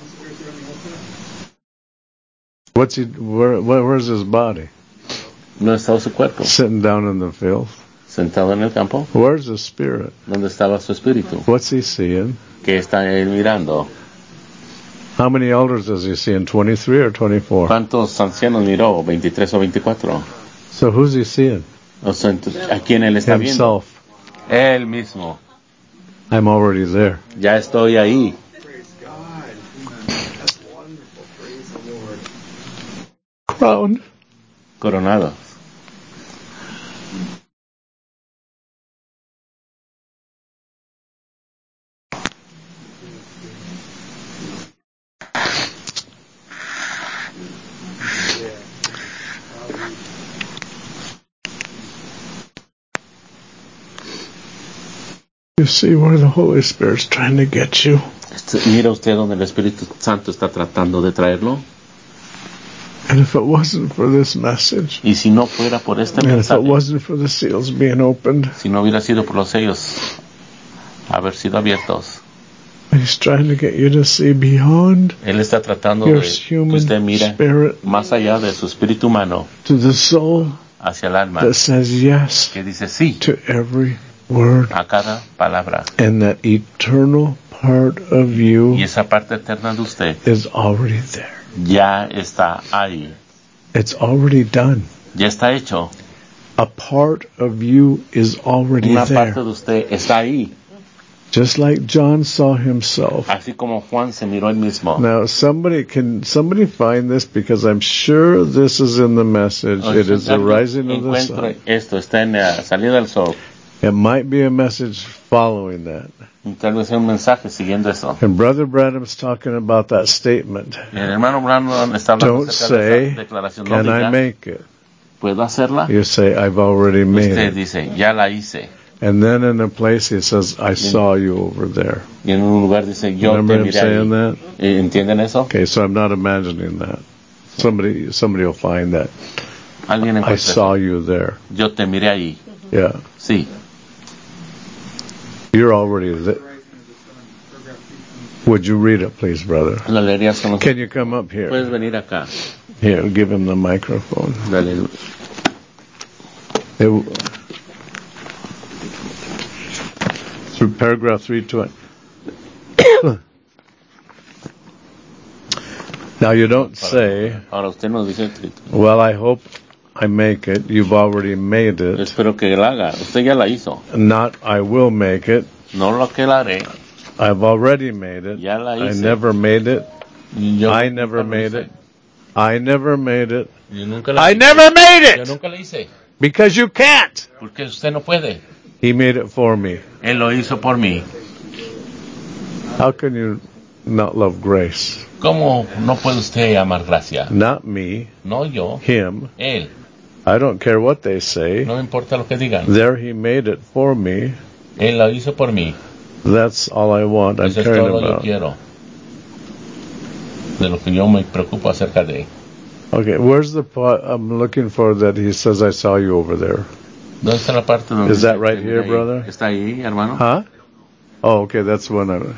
What's he? Where, where? Where's his body? ¿Dónde estaba su cuerpo? Sitting down in the field. ¿Sentado en el campo? Where's his spirit? ¿Dónde estaba su espíritu? What's he seeing? ¿Qué está él mirando? How many elders does he see? In twenty-three or twenty-four? ¿Cuántos ancianos miró? ¿veintitrés o veinticuatro? So who's he seeing? O sea, entonces, ¿a quién él está viendo? Himself. Él mismo. I'm already there. Ya estoy ahí. Praise God. That's wonderful. Praise the Lord. Crowned. Coronado. You see where the Holy Spirit's trying to get you. Este- Mira usted donde el Espíritu Santo está tratando de traerlo. And if it wasn't for this message, Y si no fuera por este and if it mensaje, wasn't for the seals being opened, si no hubiera sido por los sellos haber sido abiertos, he's trying to get you to see beyond Él está tratando your de que human usted mire spirit más allá de su espíritu humano to the soul hacia el alma, that says yes que dice sí to every word. a cada palabra. And that eternal part of you Y esa parte eterna de usted is already there. ya está ahí, It's already done. ya está hecho. A part of you is already Una there. parte de usted está ahí, Just like John saw himself. así como Juan se miró él mismo. Now, somebody can somebody find this, because I'm sure this is in the message. O It sea, is the alguien rising of the encuentre sun. esto, está en la salida del sol. It might be a message following that. Y tal vez sea un mensaje siguiendo eso. And Brother Branham's talking about that statement. Y el hermano Brandon está hablando Don't acerca de say, esa declaración. No can I diga, make it? ¿puedo hacerla? You say, I've already made Usted it. dice, ya la hice. And then in a place he says, I saw you over there. Y en un lugar dice, yo te Remember him miré saying ahí. that? Eh, ¿Entienden eso? Okay, so I'm not imagining that. Somebody somebody will find that. Alguien I encuentra saw eso. you there. Yo te miré ahí. Yeah. Sí. You're already there. Would you read it, please, brother? La leerías con nosotros. Can you come up Puedes here? venir acá. Here, give him the microphone. Dale. It, through paragraph three twenty. Now you don't say, Ahora usted nos dice, well, I hope I make it. You've already made it. espero que la haga. Usted ya la hizo. Not I will make it. No lo que la haré. I've already made it. Ya la I hice. never made it. Yo I nunca never lo made hice. it. I never made it. Yo nunca la I hice. never made Yo it! nunca la hice. Because you can't. Porque usted no puede. He made it for me. Él lo hizo por mí. How can you not love grace? ¿Cómo no puede usted amar gracia? Not me, No yo, him. él. I don't care what they say. No importa lo que digan. There he made it for me. Él lo hizo por mí. That's all I want. I'm Eso es caring todo lo que yo about. quiero. De lo que yo me preocupo acerca de. Okay, where's the part I'm looking for that he says I saw you over there? ¿Dónde está la parte donde Is that dice, right mira here, ahí? brother? ¿Está ahí, hermano? Huh? Oh, okay, that's one of it.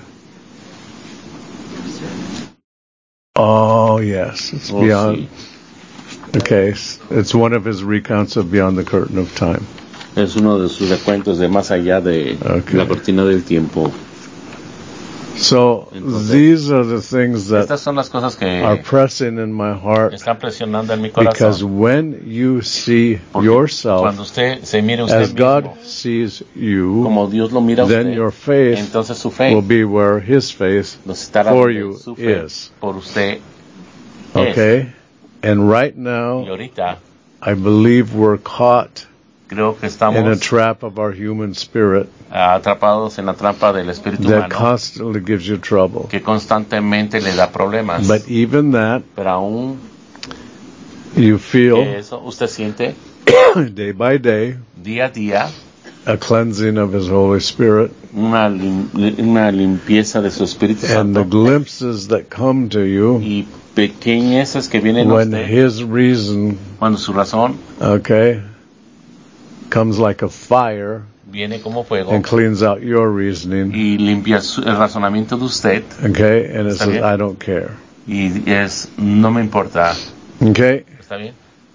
Oh, yes, it's Oh, beyond. sí. Okay, it's one of his recounts of Beyond the Curtain of Time. Es uno de sus recuentos de más allá de Okay. la cortina del tiempo. So Entonces, these are the things that Estas son las cosas que are pressing in my heart, están presionando en mi because corazón. when you see Porque yourself cuando usted se mire usted as mismo, God sees you, como Dios lo mira a then usted, your faith entonces su fe will be where His faith nos estará for donde you su fe is. por usted es. Okay? And right Y now, ahorita I believe we're caught creo que in a estamos trap of our human spirit atrapados en la trampa del espíritu that humano constantly gives you trouble. que constantemente le da problemas. But even that, Pero aún you que feel eso usted siente day by day día a día a cleansing of His Holy Spirit, una, lim- una limpieza de su Espíritu and the Santo glimpses that come to you y pequeñeces que vienen a when usted His reason, cuando su razón okay, comes like a fire viene como fuego and cleans out your reasoning, y limpia su- el razonamiento de usted okay, and it Está says, bien. I don't care, y es no me importa. okay? ¿Está bien?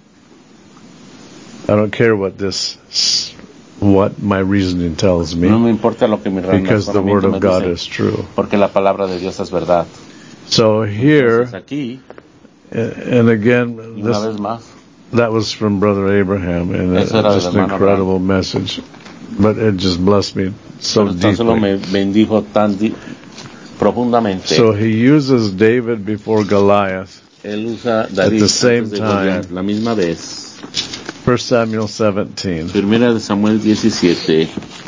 I don't care what this, what my reasoning tells No me, me importa lo que mi because the Word razonamiento me of God dice, is true. porque la palabra de Dios es verdad. So here, Entonces aquí, and again, y una this, vez más, that was from Brother Abraham, and it's Eso era del just an hermano incredible message. But it just blessed me so pero tan solo deeply. me bendijo tan di- profundamente. So he uses David before Goliath, Él usa David the same antes de time. Goliat, la misma vez. First Samuel seventeen, Primera de Samuel diecisiete,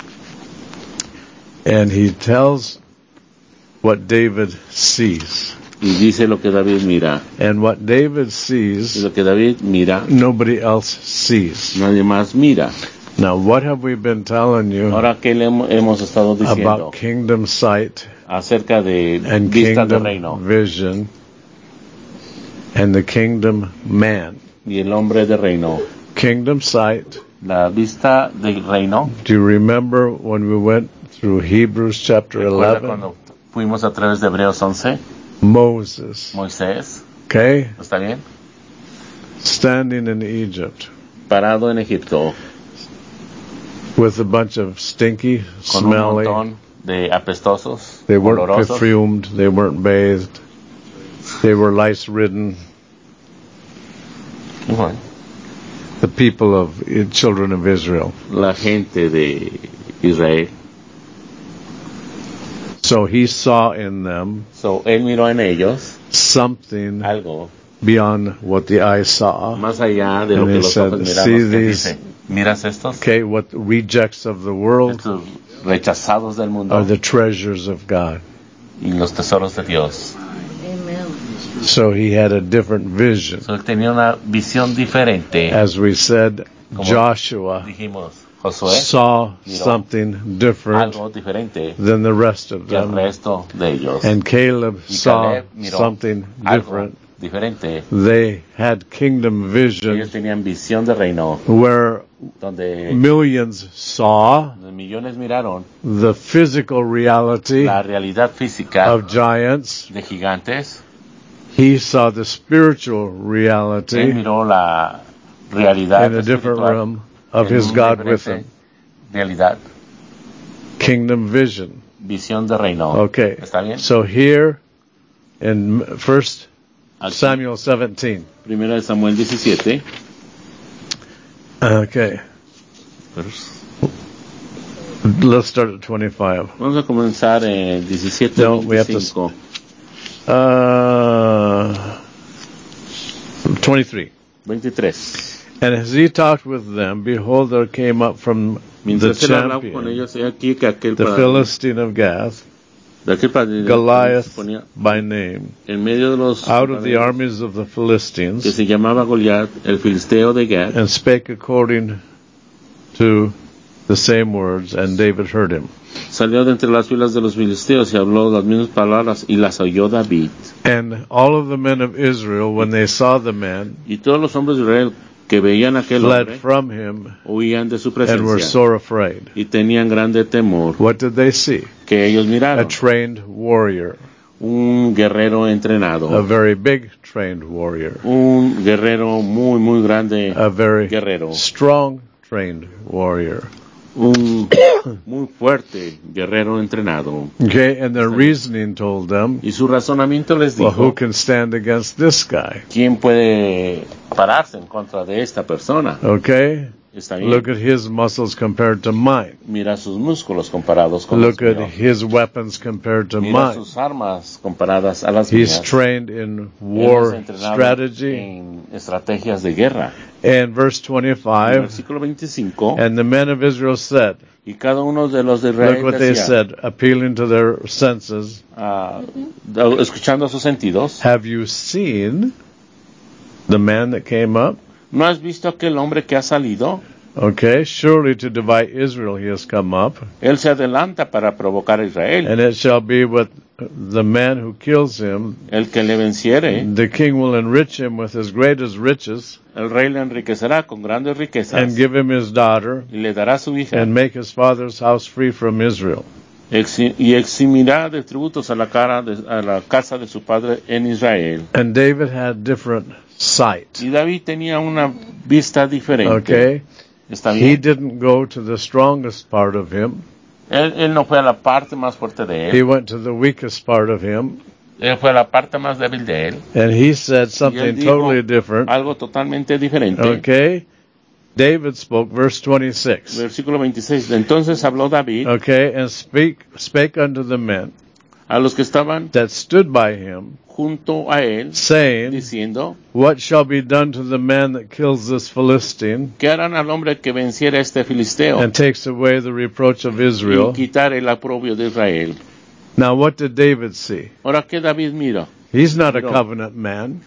and he tells what David sees. y dice lo que David mira. And what David Y sees, lo que David mira, nobody else sees. nadie más mira. Now, what have we been telling you Ahora que le hemos, hemos estado diciendo about kingdom sight acerca de and vista de kingdom reino vision and the kingdom man? y el hombre de reino. Kingdom sight. La vista del reino, Do you remember when we went through Hebrews chapter recuerda eleven? cuando fuimos a través de Hebreos once, Moses, Moisés, okay, ¿está bien? standing in Egypt Parado en Egipto with a bunch of stinky, con un smelly. montón de apestosos, They weren't olorosos, perfumed. They weren't bathed. They were lice-ridden. Bueno, The people of uh, children of Israel. la gente de Israel. So he saw in them So, él miró en ellos something algo beyond what the eye saw. más allá de lo And que he los said, ojos "See miramos, que these- dice, ¿miras estos? Okay, what rejects of the world Estos rechazados del mundo are the treasures of God. y los tesoros de Dios. So he had a different vision. So, él tenía una visión diferente. As we said, Como Joshua dijimos, Josué, saw miró something different algo diferente than the rest of que el them. resto de ellos. And Caleb Y saw Caleb miró something algo different. diferente. They had kingdom vision Ellos tenían visión de reino, where donde millions saw los millones miraron the physical reality la realidad física of giants. de gigantes. He saw the spiritual Él reality miró la realidad in a different espiritual realm of en his una God with diferente him. realidad, Kingdom vision. visión de reino. Okay. ¿Está bien? So here in First Aquí, Samuel seventeen. Primera de Samuel diecisiete. Okay. Let's start at twenty-five. Vamos a comenzar en diecisiete No, we have to- veinticinco. Uh, twenty-three. veintitrés. And as he talked with them, behold, there came up from the Mientras él hablaba con champion, ellos, he aquí que aquel the paladín- Philistine of Gath, de aquel paladín se Goliath ponía by name, en medio de los out of the paladines, armies of the que Philistines, se llamaba Goliat, el filisteo de Gad, and spake according to the same words, and David heard him. salió de entre las filas de los filisteos y habló las mismas palabras y las oyó David. And all of the men of Israel, when they saw the man, Y todos los hombres de Israel que veían a aquel fled hombre from him huían de su and were presencia sore afraid. y tenían grande temor. What did they see? Que ellos A miraron trained warrior, un guerrero a entrenado, very big trained warrior, un guerrero muy muy grande, a very guerrero, strong trained warrior. un muy fuerte guerrero entrenado. Okay, and their reasoning told them, Y su razonamiento les well, who dijo, can stand against this guy? ¿quién puede pararse en contra de esta persona? Okay, Está bien. look at his muscles compared to mine. Mira sus músculos comparados con los Look at míos. his weapons compared to Mira mine. sus armas comparadas a las He's mías. trained in Él es war entrenado strategy. en estrategias de guerra. And verse En twenty-five, versículo veinticinco, and the men of Israel said, y cada uno de los de look Israel what they decía, said, appealing to their senses, ah, escuchando sus sentidos, have you seen the man that came up? ¿no has visto aquel hombre que ha salido? Okay, surely to divide Israel he has come up, Él se adelanta para provocar a Israel. and it shall be with the man who kills him, El que le venciere, the king will enrich him with his greatest riches, el rey le enriquecerá con grandes riquezas and give him his daughter, y le dará su hija and make his father's house free from Israel. exi- y eximirá de tributos a la, cara de, a la casa de su padre en Israel. And David had different sight. Y David tenía una vista diferente. Okay? ¿Está He bien? didn't go to the strongest part of him. Él, él no fue a la parte más fuerte de He él. went to the weakest part of him. Él fue a la parte más débil de él. And he said Y él something dijo totally different. algo totalmente diferente. Okay? David spoke, verse twenty-six. Versículo veintiséis. Entonces habló David Okay? And speak, spake unto the men a los que estaban that stood by him, junto a él, saying, diciendo, what shall be done to the man that kills this Philistine ¿qué harán al hombre que venciera a este filisteo and takes away the reproach of y Israel? quitar el aprobio de Israel? Now, what did David see? Ahora, ¿qué David mira? He's not a No. covenant man.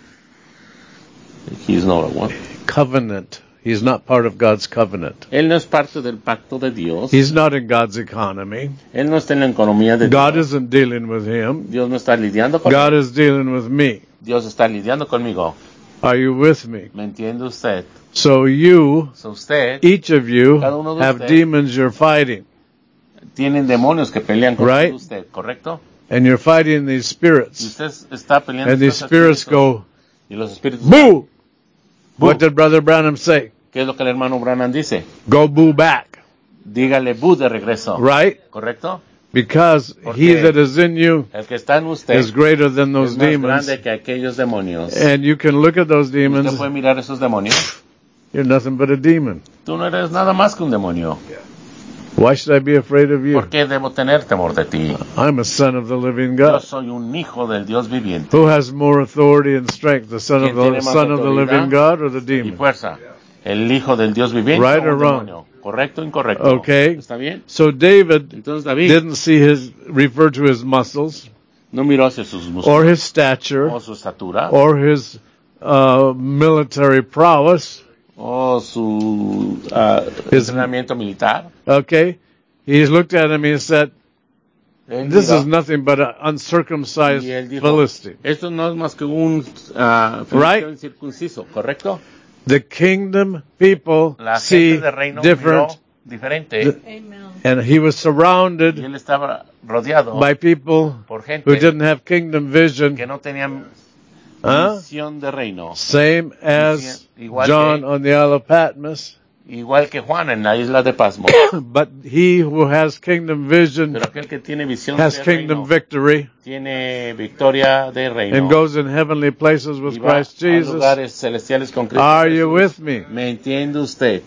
He's not a one. Covenant. He's not part of God's covenant. Él no es parte del pacto de Dios. He's not in God's economy. Él no está en la economía de God Dios. isn't dealing with him. Dios no está lidiando con God él. is dealing with me. Dios está lidiando conmigo. Are you with me? ¿Me entiende usted? So you, So usted, each of you, Cada uno de have ustedes. demons you're fighting. tienen demonios que pelean contra Right. usted, ¿correcto? And you're fighting these Y spirits. usted está peleando And these estos spirits espíritus, go, y los espíritus, boo! Boo. What did Brother Branham say? ¿qué es lo que el hermano Branham dice? Go boo back. Dígale bu de regreso, Right? ¿correcto? Because Porque he that is in you El que está en usted is greater than es those más demons. grande que aquellos demonios. And you can look at those Usted demons. puede mirar esos demonios. You're nothing but a demon. Tú no eres nada más que un demonio. Why should I be afraid of you? ¿Por qué debo tener temor de ti? I'm a son of the living Yo God. soy un hijo del Dios viviente. Who has more authority and strength, the son of ¿Quién the tiene más son of the autoridad living God or the Y demon? fuerza. El hijo del Dios viviente Right o or un wrong? demonio. ¿Correcto o incorrecto? Okay. ¿Está bien? So David Entonces David didn't see his refer to his muscles no miró hacia sus or músculos his stature o su estatura or his uh, military prowess. o su ah, His- entrenamiento militar. Okay, he looked at him and he said, Él "This miró is nothing but an uncircumcised y él dijo, Philistine." esto no es más que un uh, Right. incircunciso, ¿correcto? The kingdom people La see gente de reino different, miró diferente and he was y surrounded él estaba rodeado by people por who gente didn't have kingdom que vision, no tenían huh? visión de reino, Same as Igual John que- on the Isle of Patmos. igual que Juan en la isla de Pasmo. But he who has kingdom vision Pero aquel que tiene visión has de kingdom reino victory tiene victoria de reino and goes in heavenly places with y va Christ a Jesus. lugares celestiales con Cristo Are you Jesús. with me? ¿Me entiende usted?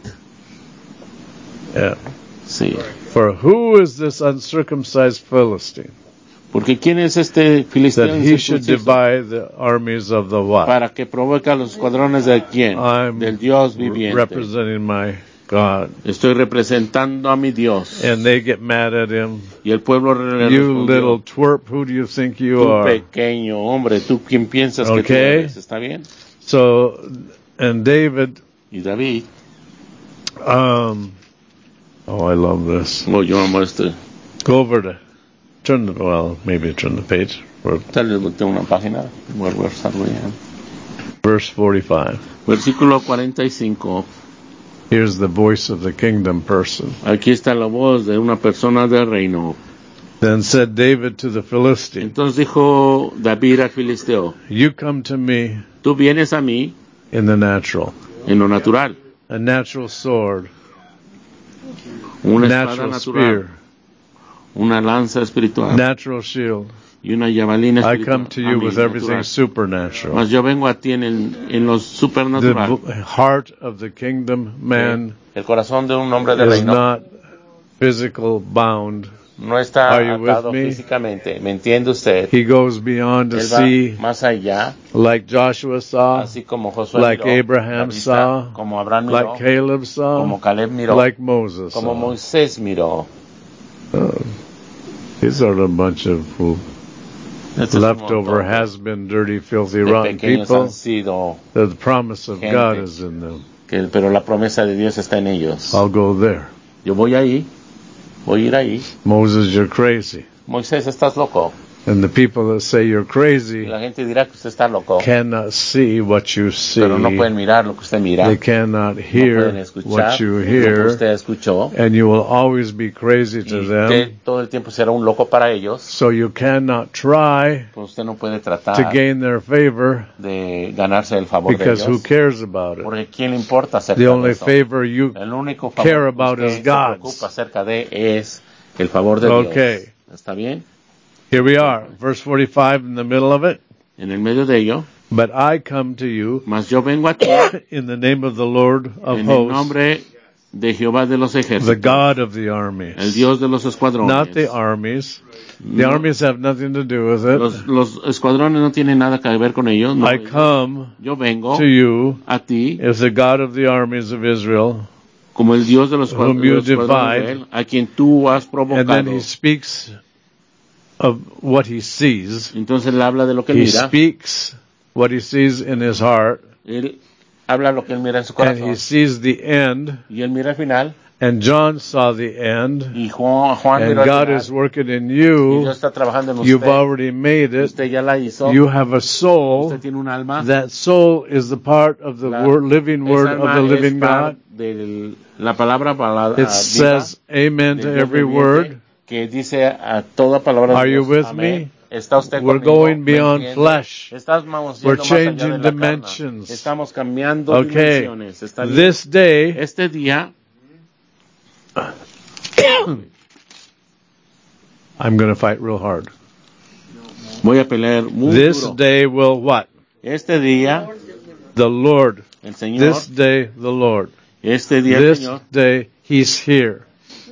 Yeah. Sí. For who is this uncircumcised Philistine Porque ¿quién es este filisteo that he should incircunciso? divide the armies of the what? Para que provoque a los escuadrones de quién? I'm Del Dios viviente. representing my God. Estoy representando a mi Dios. And they get mad at him. Y el pueblo le You respondió, little twerp, who do you think you tú are? pequeño hombre, ¿tú quién piensas que tú Okay. eres? ¿Está bien? So, and David, Y David, um, oh, I love this. oh, yo amo este. Go over to, turn the, well, maybe turn the page. Or Tal vez volteo una página. Where, where's are we at? verse forty-five. Versículo cuarenta y cinco. Here's the voice of the kingdom person. Aquí está la voz de una persona del reino. Then said David to the Philistine, Entonces dijo David al filisteo, you come to me tú vienes a mí in the natural. en lo natural, A natural sword, una espada natural natural, spear, una lanza espiritual natural shield. y una jabalina I espiritual. come to you A mí, with everything natural. supernatural. Mas yo vengo a ti en, el, en lo The supernatural. v- heart of the kingdom man El corazón de un hombre de is reino not physical bound. no está Are you with atado me? físicamente. ¿Me entiende usted? He goes beyond to Él va see, más allá, like Joshua saw, así como Josué like miró, Abraham la vista, saw, como Abraham miró, like Caleb saw, como Caleb miró, like Moses como saw. Moisés miró. Uh, these are a bunch of who Este es un leftover, montón has been, dirty, filthy, de rotten pequeños people. han sido, The promise of gente. God is in them. que, pero la promesa de Dios está en ellos. I'll go there. Yo voy ahí, voy a ir ahí. Moses, you're crazy. Moisés, estás loco. And the people that say you're Y crazy la gente dirá que usted está loco, cannot see what you see. pero no pueden mirar lo que usted mira. They cannot No hear pueden escuchar what you lo que hear. usted escuchó. And you will always be crazy to Y usted them. todo el tiempo será un loco para ellos. So you cannot try Pues usted no puede to tratar gain their favor de ganarse el favor de because who ellos. cares about it? Porque ¿quién le importa acerca The de only eso? favor you El único care favor que about usted is se God's. preocupa acerca de es el favor de Okay. Dios. ¿Está bien? Here we are, verse forty-five in the middle of it. En el medio de ello, But I come to you mas yo vengo a ti in the name of the Lord of en el hosts, nombre de Jehová de los the ejércitos, God of the el armies. Dios de los escuadrones. Not the armies. The No. armies have nothing to do with it. Los, los escuadrones no tienen nada que ver con ellos. No, I come yo vengo to you a ti as the God of the armies of Israel. como el Dios de los, whom escuad- you de los escuadrones de divide. él, a quien tú has And provocado. then he speaks of what he sees. Entonces él habla de lo que él He mira. speaks what he sees in his heart. Él habla lo que él mira en su And corazón. he sees the end. Y él mira al final. And John saw the end. Y Juan, Juan And miró al God final. is working in Y you. Dios está trabajando en usted. You've already made it. Usted ya la hizo. You have a soul. Usted tiene un alma. That soul is the part of the La- word, living esa word alma of the es living par God. de la palabra para la It says amen to every word. que dice a toda palabra Are de you Dios. with Amén. me? ¿Está usted We're conmigo? going ¿Me beyond entiende? flesh. Estamos We're yendo más allá changing de la carne. dimensions. Estamos cambiando Okay. dimensiones. ¿Está bien? This day, Este día I'm going to fight real hard. voy a pelear muy This duro. day will what? Este día The Lord. el Señor, This day, the Lord. este día el This Señor, day, He's here.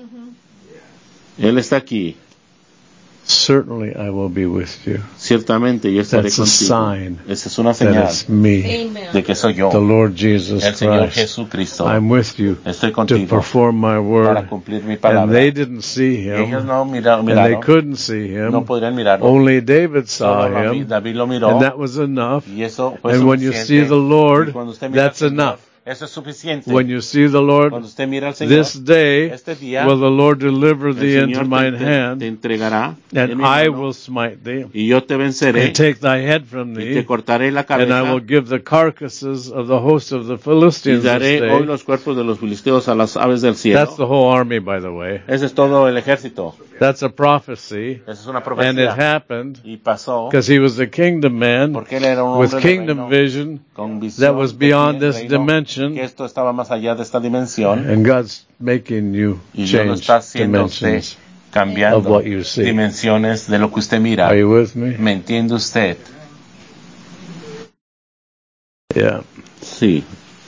Él está aquí. Certainly I will be with you. Ciertamente yo estaré That's a contigo. sign Esa es una that señal it's me, de que soy yo, the Lord Jesus el Señor Christ. Jesucristo. I'm with you Estoy to contigo perform my para word. cumplir mi And palabra. they didn't see Y ellos him, no miraron, and they miraron couldn't see no him. podrían mirarlo. Only David saw Solo David, him, David lo miró and that was enough. y eso fue And when you suficiente. see the Lord, Y cuando usted mira that's al Señor, enough. eso es suficiente. When you see the Lord, Cuando usted mira al Señor, this day este día will the Lord deliver el thee into Señor mine te, te, te hand, entregará en and mi I mano, will smite thee, y yo te venceré and take thy head from y te thee, cortaré la and cabeza I will give the carcasses of the host of the y Philistines this daré hoy day. los cuerpos de los filisteos a las aves del cielo. That's the whole army, by the way. Ese es todo el ejército. That's a prophecy, Esa es una and it profecía. happened Y pasó because he was a kingdom man porque él era un with hombre de kingdom reino, vision, con visión that was de beyond this reino, dimension. que esto estaba más allá de esta dimensión. and God's making you Y Dios lo change está haciendo usted dimensions of cambiando what you see. dimensiones de lo que usted mira. Are you with me? ¿Me entiende usted? Yeah. Sí.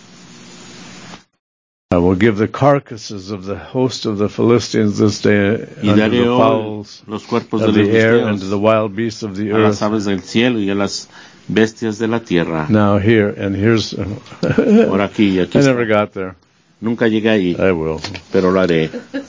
I will give the carcasses of the host of the Philistines this day Y unto daré the hoy fowls los cuerpos de of los the air and to the filisteos wild beasts of the a las earth. aves del cielo y a las bestias de la tierra. Now here, and here's, Por I aquí y aquí never está. got there. Nunca llegué ahí, I will. pero lo haré.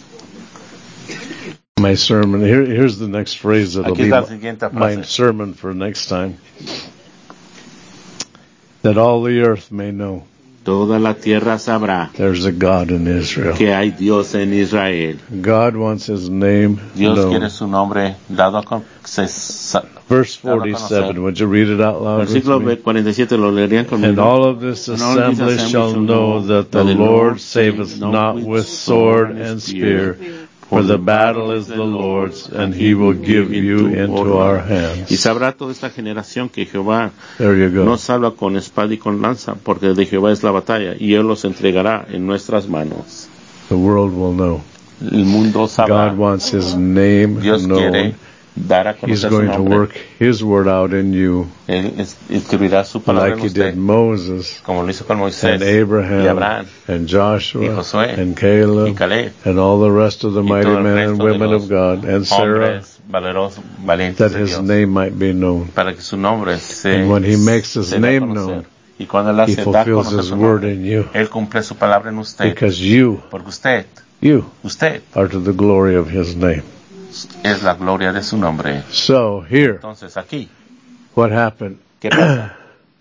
My sermon, here, here's the next phrase that'll Aquí be está la siguiente my frase. sermon for next time. That all the earth may know Toda la tierra sabrá there's a God in Israel. que hay Dios en Israel. God wants his name Dios known. quiere su nombre dado a conocer. Verse forty-seven, would you read it out loud with Versículo me? cuarenta y siete, lo leerían conmigo. And all of this assembly shall know that the Lord saveth not with sword and spear, for the battle is the Lord's, and he will give you into our hands. Y sabrá toda esta generación que Jehová There you go. no salva con espada y con lanza, porque de Jehová es la batalla, y él los entregará en nuestras manos. The world will know. El mundo sabrá. God wants his name Dios known. quiere dar a He's conocer su going to nombre. work his word out in you, Él es- escribirá su palabra like en he usted, did Moses como lo hizo con Moisés and y Abraham Abraham and y Joshua Josué and y Caleb Caleb and all the rest of the y mighty todo el men resto and de women los of God and Sarah, hombres valerosos, valientes that de his Dios, name might be known. para que su nombre se, And when he makes his se dé a name conocer. known, Y cuando él He hace da a fulfills conocer his su word nombre, in you, él cumple su palabra en usted, because you, porque usted, you usted are to the glory of his name. es la gloria de su nombre. So here, Entonces aquí, what happened? ¿qué pasa?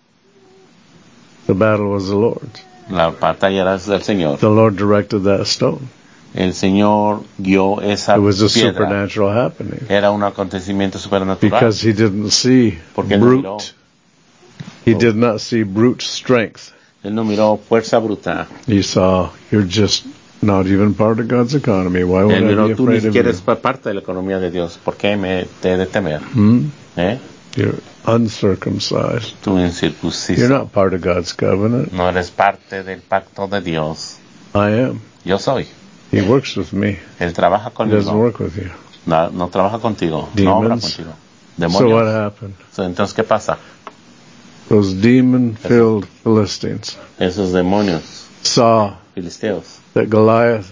The battle was the Lord's. La batalla era del Señor. The Lord directed that stone. El Señor guió esa It was a piedra. supernatural happening. Era un acontecimiento supernatural. Because he didn't see Porque él no miró. brute. He did not see brute strength. Él no miró fuerza bruta. He saw, you're just not even part of God's economy. Why would Él I miró, be tú ni afraid of siquiera you? eres pa- parte de la economía de Dios. ¿Por qué me te he de temer? Hmm? ¿Eh? You're uncircumcised. Tú incircunciso. You're not part of God's covenant. No eres parte del pacto de Dios. I am. Yo soy. He works with me. Él trabaja He doesn't conmigo. work with you. No, no trabaja contigo. No obra Demons. contigo. So what Demonios. happened? So, entonces, ¿qué pasa? Those demon-filled Philistines Esos demonios saw filisteos that Goliath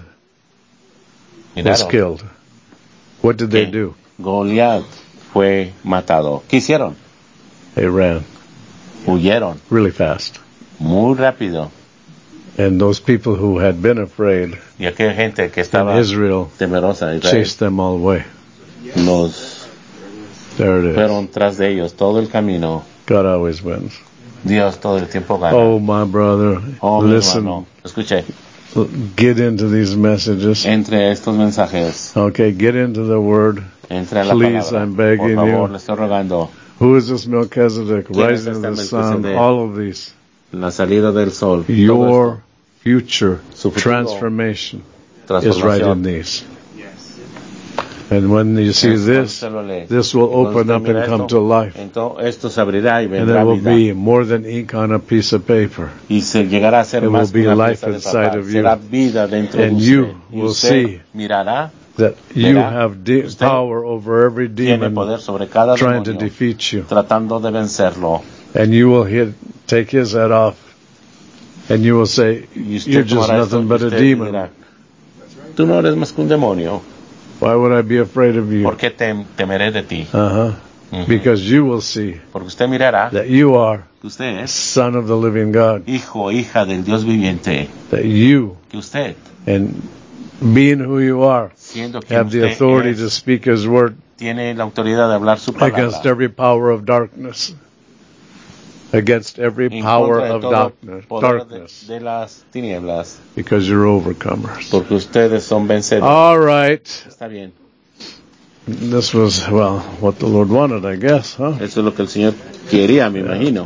was miraron killed. What did they que do? Goliat fue matado. ¿Qué hicieron? They ran Huyeron really fast. muy rápido. And those people who had been afraid Y aquella gente que in estaba Israel temerosa de Israel, chased them all away. los There it is. fueron tras de ellos todo el camino. God always wins. Dios todo el tiempo gana. Oh, my brother, Oh, mi listen, hermano, escuche, get into these messages. entre estos mensajes, Okay, get into the word. entre a la Please, palabra. I'm begging Por favor, you. le estoy rogando. Who is this Melchizedek? ¿Quién es Rising of este the sun, Melquisedec? all of these. La salida del sol. todo Your future Su futuro. transformation esto, is right in transformación. these. And when you see Entonces, this, usted lo lee. this will Cuando open usted up mira and come esto, to life. entonces esto se abrirá y And vendrá there will vida. be more than ink on a piece of paper. Y se llegará a ser It will más be que una life pieza de inside papel. of you. Será vida dentro And de you usted. Y will usted see mirará, That you Verá, have de- usted power over every tiene demon poder sobre cada trying to demonio, defeat you. tratando de vencerlo. And you will hit, take his head off. And you will say, Y usted you're just tomará esto nothing y but a usted demon. dirá, tú no eres más que un demonio. Why would I be afraid of you? ¿Por qué tem- temeré de ti? Uh-huh. Ujú. Because you will see Porque usted mirará that you are que usted es son of the living God. hijo o hija del Dios viviente. That you, Que usted, and being who you are, siendo quien have the usted authority es, to speak his word tiene la autoridad de hablar su against palabra. every power of darkness. Against every En power contra de of todo darkness. poder de, darkness. de las tinieblas. Because you're overcomers. Porque ustedes son vencedores. All right. Está bien. This was, well, what the Lord wanted, I guess, huh? Eso es lo que el Señor quería, me imagino.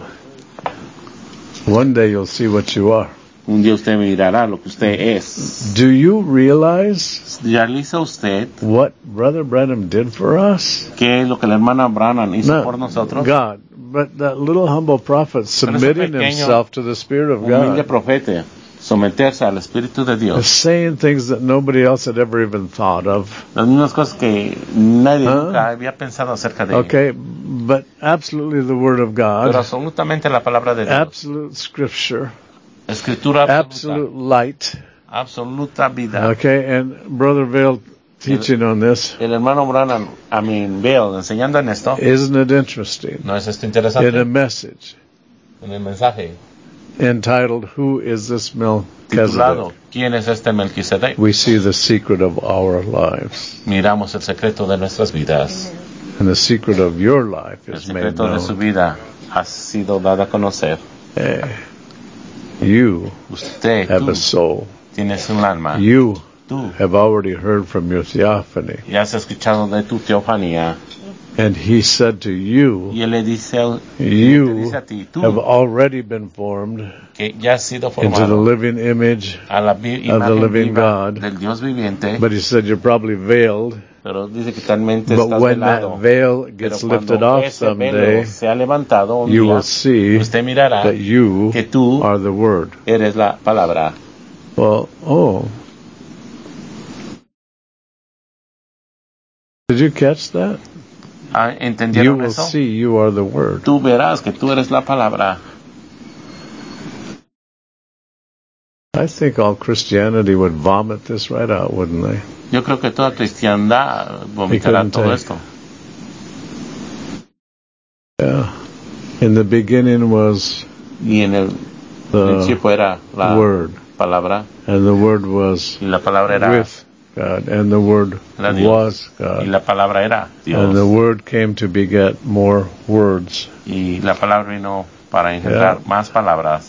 One day you'll see what you are. Un día usted mirará lo que usted es. Do you realize ¿Realiza usted what Brother Branham did for us? qué es lo que la hermana Branham hizo Not por nosotros? God, but that little humble prophet submitting pequeño, himself to the Spirit of Humilde God, profeta, someterse al Espíritu de Dios. saying things that nobody else had ever even thought of. Las mismas cosas que nadie Ah. nunca había pensado acerca de él. Okay, but absolutely the Word of Pero God, absolutamente la palabra de Dios. absolute Scripture, Escritura absoluta. absolute light. Absoluta vida. Okay, and Brother Vale teaching on this. El hermano Branham, a mí veo enseñando en esto. Isn't it interesting? ¿No es esto In a interesante? message En el mensaje entitled, Who is this titulado Melchizedek? ¿Quién es este Melquisedec? We see the secret of our lives. Miramos el secreto de nuestras vidas. And the secret of your life El is made secreto de su known. vida ha sido dado a conocer. Eh, You Usted, have tú, a soul. tienes un alma. You Tú have already heard from your theophany. ya has escuchado de tu teofanía. And he said to you, Y él le dice, él te you dice a ti, tú, have already been formed que ya has sido into the formado living image a la vi- of the imagen living viva God. del Dios viviente. But he said you're probably veiled. Pero dice que talmente But estás when velado. that veil Pero gets cuando lifted off ese someday, velo se ha levantado un you día, will see usted mirará that you que tú are the Word. eres la palabra. Well, oh. Did you catch that? Ah, You ¿entendieron will eso? see you are the Word. Tú verás que tú eres la palabra. I think all Christianity would vomit this right out, wouldn't they? Yo creo que toda cristiandad vomitará couldn't todo take. esto. Yeah. In the beginning was Y en el the principio era la Word, palabra, and the Word was y la palabra era with God, and the Word Era Dios. was y God. la palabra era And the Dios. Word came to beget more words. Y la palabra vino para engendrar Yeah. más palabras.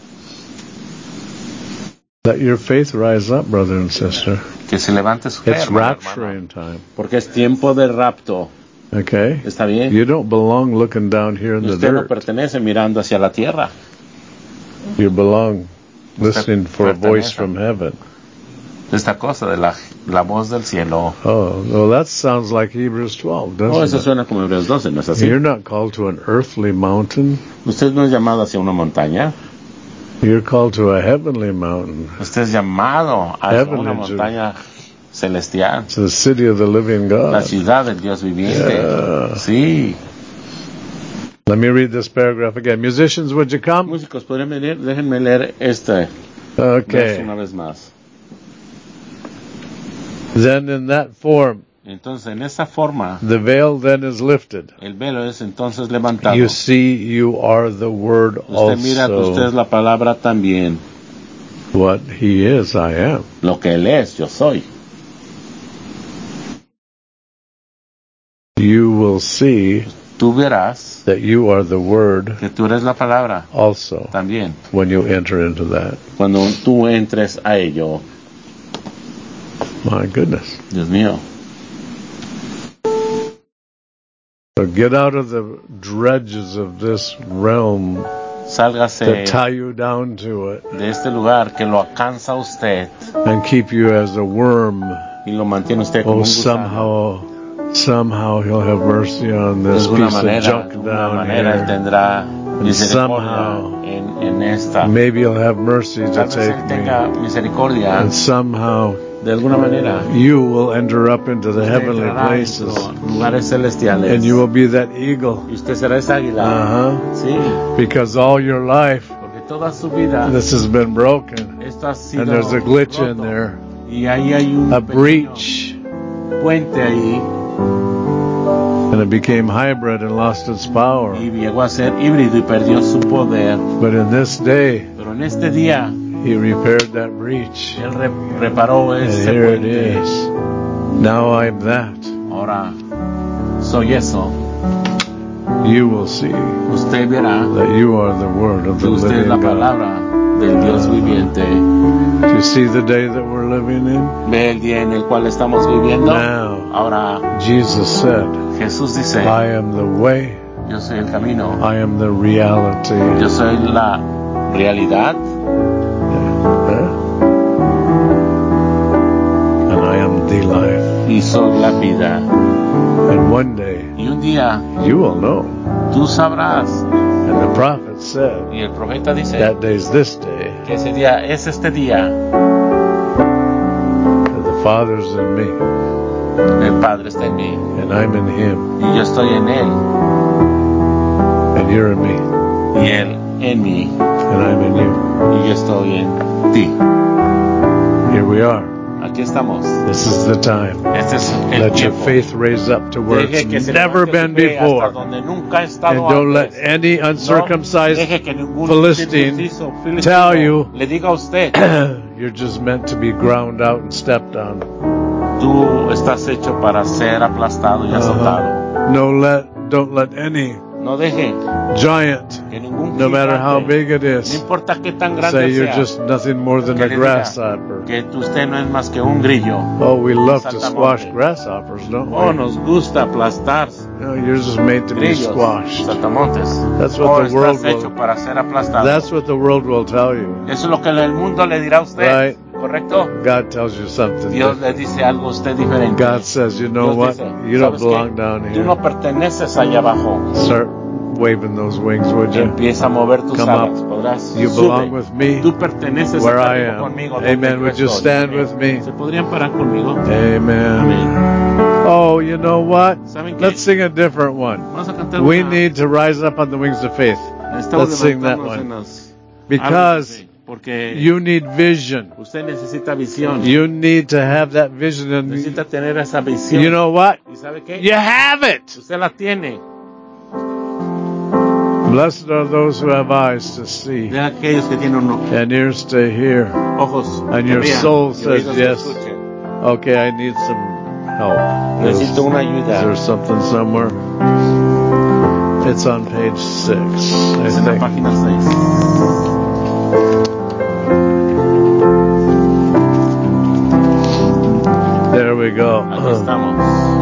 Let your faith rise up, brother and sister. Que se levante su fe, It's hermano, rapturing time. porque es tiempo de rapto. Okay? ¿Está bien? You don't belong looking down here in the Usted no dirt. pertenece mirando hacia la tierra. You belong listening for a voice pertenece. from heaven. Esta cosa de la, la voz del cielo. Oh, well, that sounds like Hebrews twelve, Oh, eso doesn't it? suena como Hebreos doce, ¿no es así? You're not called to an earthly mountain. Usted no es llamado hacia una montaña. You're called to a heavenly mountain. Usted es llamado hacia Heavenly una montaña celestial. It's the city of the living La God. ciudad del Dios viviente. Yeah. Sí. Let me read this paragraph again. Musicians, would you come? Músicos, ¿podrían venir? Déjenme leer este verso Okay. una vez más. Then in that form, Entonces, en esa forma, the veil then is lifted. el velo es entonces levantado. You see, you are the Word Usted mira que usted es also. la palabra también. What He is, I am. Lo que Él es, yo soy. You will see Tú verás that you are the Word que tú eres la palabra also también. when you enter into that. Cuando tú entres a ello, My goodness. Dios mío. So get out of the dredges of this realm Sálgase that tie you down to it de este lugar que lo alcanza usted and keep you as a worm. y lo mantiene usted como Oh, un gusano. somehow, somehow He'll have mercy on De this alguna piece of manera, de junk alguna down manera Él here. tendrá misericordia somehow, en, en esta. Maybe He'll have mercy to Tal vez take Él tenga me. misericordia. And somehow De alguna manera, you will enter up into the usted heavenly entrará en places, los lugares celestiales. and you will be that eagle. Y usted será esa águila. Uh-huh. Sí, Because all your life, porque toda su vida this has been broken. esto ha sido And there's a glitch in roto. there, Y ahí hay un a pequeño breach. puente ahí And it became hybrid and lost its power. y llegó a ser híbrido y perdió su poder. But in this day, Pero en este día He repaired that breach. Él re- reparó And ese here it puente. is. Now I'm that. Ahora soy eso. You will see Usted verá that you are the Word of que the usted es living la God. palabra del Dios viviente. Do you see the day that we're living in? Ve el día en el cual estamos viviendo. Now, Ahora Jesus said, Jesús dice, I am the way, yo soy el camino, I am the reality. yo soy la realidad Huh? And I am the life. y soy la vida. And one day, Y un día you will know. tú sabrás, And the prophet said, y el profeta dice that day's this day, que ese día es este día. that the Father's in me, El Padre está en mí and I'm in Him, y yo estoy en Él and you're in me, y Él en mí and I'm in you. y yo estoy en ti. Here we are. Aquí estamos. This is the time. Este es el Let your tiempo. faith raise up to where Deje que it's se never levante been su fe hasta before. donde nunca ha And estado don't let antes. any No uncircumcised deje que ningún Philistine circunciso filisteo tell you le diga a usted, you're just meant to be ground out and stepped on. tú estás hecho para ser aplastado y azotado. Uh-huh. No, let don't let any No deje giant, que ningún no matter how gigante, big it no is, importa qué tan grande say you're sea, just nothing more than que a le diga grasshopper. que usted no es más que un grillo. Oh, we love to Saltamonte. squash grasshoppers, don't we? Oh, nos gusta aplastar No, you're just made to be grillos, squashed. saltamontes. That's Oh, what the world estás hecho will. para ser aplastado. That's what the world will tell you. Eso es lo que el mundo le dirá a usted, Right. ¿correcto? God tells you something Dios different. le dice algo a usted diferente. God says, you know Dios what? dice, You don't ¿sabes belong qué? down Tú here. no perteneces allá abajo. Start waving those wings, would you? Empieza a mover tus Come alas. up. Podrás You sube. belong with me Tú perteneces where acá I arriba am. conmigo. donde Amen. yo Would you estoy. stand Amén. with me? ¿Se podrían parar conmigo? Amen. Amén. Oh, you know what? ¿Saben qué? Let's sing a different one. Vamos a cantar We una. need to rise up on the wings of faith. Necesitamos Let's sing that levantarnos en one. las Because alas, porque you need vision. usted necesita visión. You need to have that vision. And Necesita tener esa visión. you know what? ¿Y sabe qué? You have it. Usted la tiene. Blessed are those who have eyes to see De aquellos que tienen uno- and ears to hear. ojos And que your vean soul y says oídos que yes. escuchen. Okay, I need some help. Is, Necesito una is ayuda. there something somewhere? It's on page six, I Es en la think. página seis. There we go. Aquí estamos.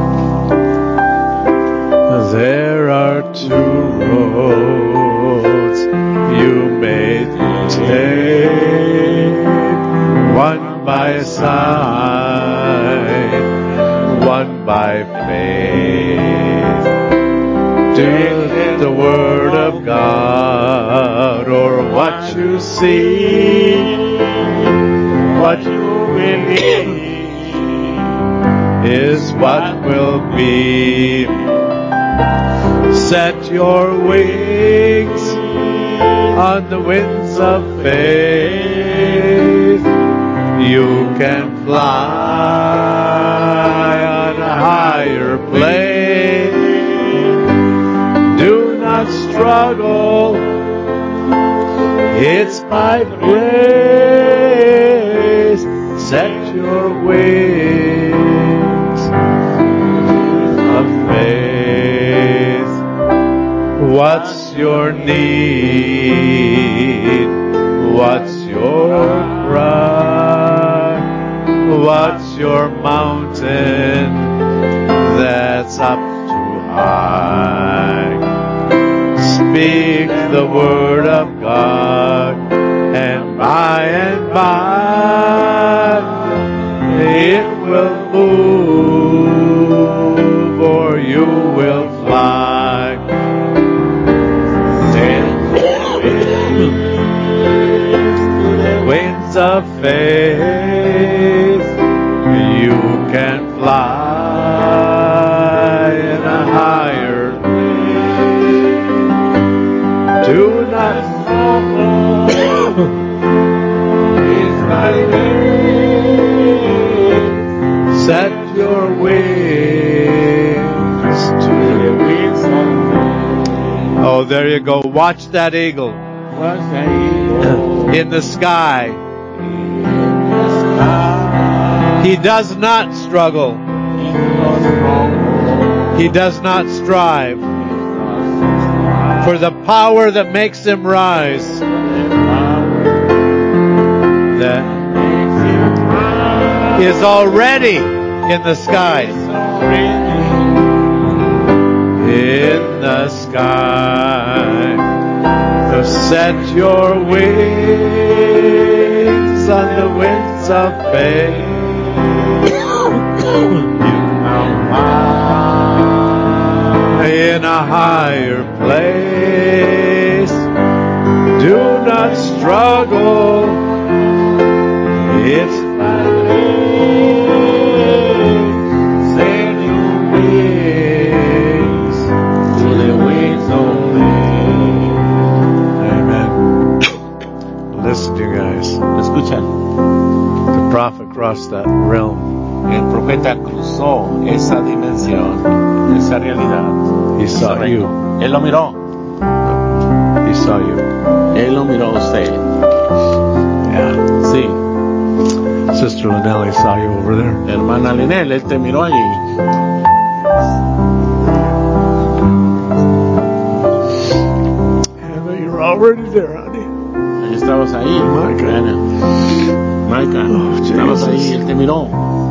There are two roads you may take, one by sight, one by faith. Do the word of God or what you see, what you believe is what will be. Set your wings on the winds of faith. You can fly on a higher plane. Do not struggle. It's by grace. Set your wings of faith. What's your need? What's your cry? What's your mountain that's up too high? Speak the word of God, and by and by it will move, or you will fly. Winds of faith, you can fly in a higher place. Do not follow. It's by faith. Set your wings to the wings of faith. Oh, there you go. Watch that eagle. Watch that eagle. In the sky. In the sky. He does not struggle. He does struggle. He does not strive. He does strive. For the power that makes him rise. The power That makes him rise. is already in the sky. It's already In the sky. So set your wings on the winds of faith. You can fly in a higher place. Do not struggle. It's by faith. Set your wings to the wings of faith. Amen. Listen, you guys. Escucha, The prophet crossed that realm. el profeta cruzó esa dimensión, esa realidad. He ese saw reino. you. Él lo miró. He saw you. Él lo miró a usted. Yeah. Sí. Sister Lynelli saw you over there. Hermana Linel, él te miró allí. already there, honey. Ahí estabas ahí, Micah. Ana. Micah, Oh, estabas Jesus. ahí, él te miró.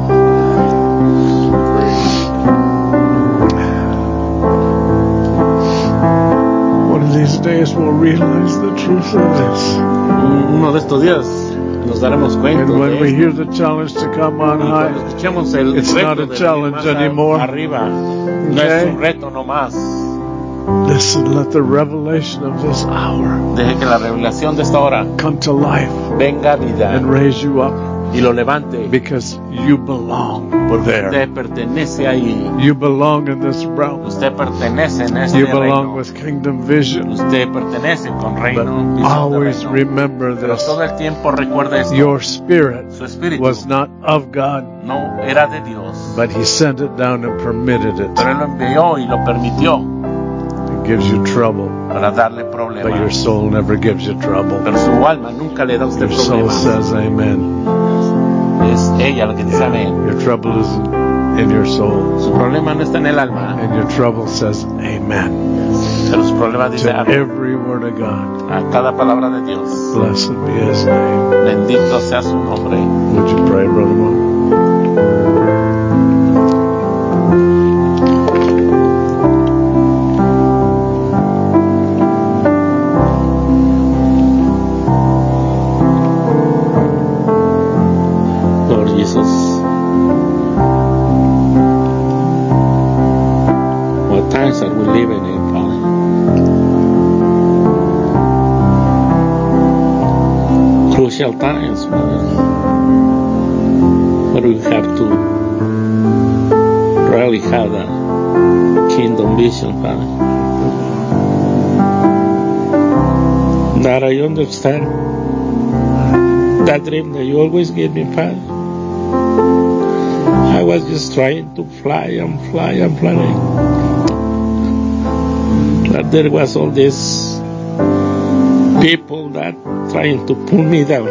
One of these days we'll realize the truth of this. Uno de estos días nos daremos cuenta And when de we esto. hear the challenge to come on Y cuando high, escuchemos el it's reto not a de challenge venir más anymore. arriba, no Okay? es un reto nomás. listen, let the revelation of this hour Deje que la revelación de esta hora come to life venga a vida and raise you up, y lo levante, because you belong porque there. usted pertenece ahí. You belong in this realm. Usted pertenece en este You belong reino. with kingdom vision. Usted pertenece con reino, But visión de always reino. remember Pero this. todo el tiempo recuerda esto. Your spirit Su espíritu was not of God, no era de Dios, but He sent it down and permitted it. pero Él lo envió y lo permitió It gives you trouble, para darle but your problemas. soul never gives you trouble. Pero su alma nunca le da a usted Your soul problemas. says amen. Es ella la que dice amén. Your trouble isn't in your soul, Su problema no está en el alma, and your trouble says amen pero su problema dice to amén. every word of God. A cada palabra de Dios. Blessed be His name. Bendito sea su nombre. Would you pray, Brother Mark? Lord Jesus, what times are we living in, Father? Crucial times, Father, but we have to really have a kingdom vision, Father. That I understand that dream that you always give me, Father. I was just trying to fly and fly and fly. But there was all these people that trying to pull me down.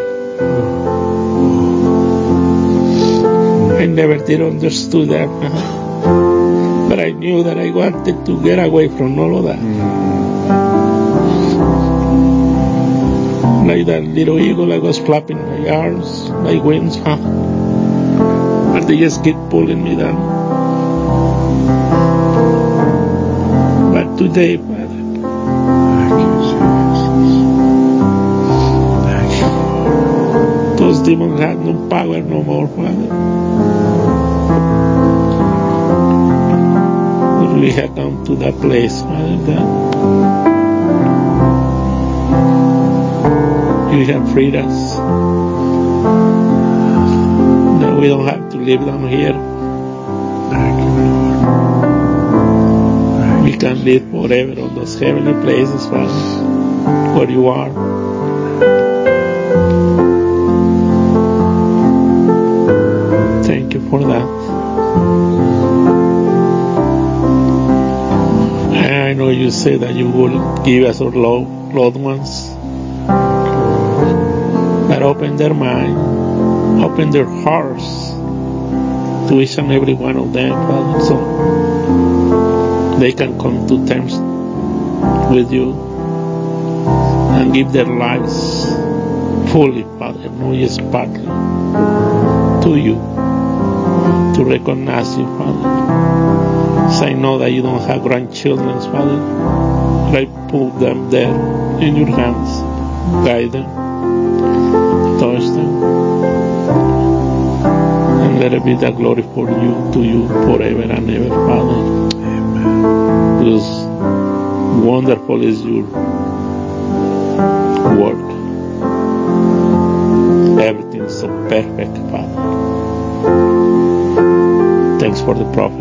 I never did understood that. But I knew that I wanted to get away from all of that. Like that little eagle, I was flapping my arms, my wings, huh? But they just keep pulling me down. But today, Father, Thank you, Jesus. Thank you. those demons have no power no more, Father. But we have come to that place, Father, that you have freed us. Now we don't have to live down here. Thank you, Lord. We can live forever on those heavenly places, Father, where you are. Thank you for that. I know you say that you will give us our loved, loved ones, but open their mind, open their hearts to each and every one of them, Father, so they can come to terms with you and give their lives fully, Father, not just partly, to you, to recognize you, Father. So I know that you don't have grandchildren, Father, but I put them there in your hands. Guide them, touch them, and let it be the glory for you, to you, forever and ever, Father. Amen. Because wonderful is your word. Everything is so perfect, Father. Thanks for the prophet.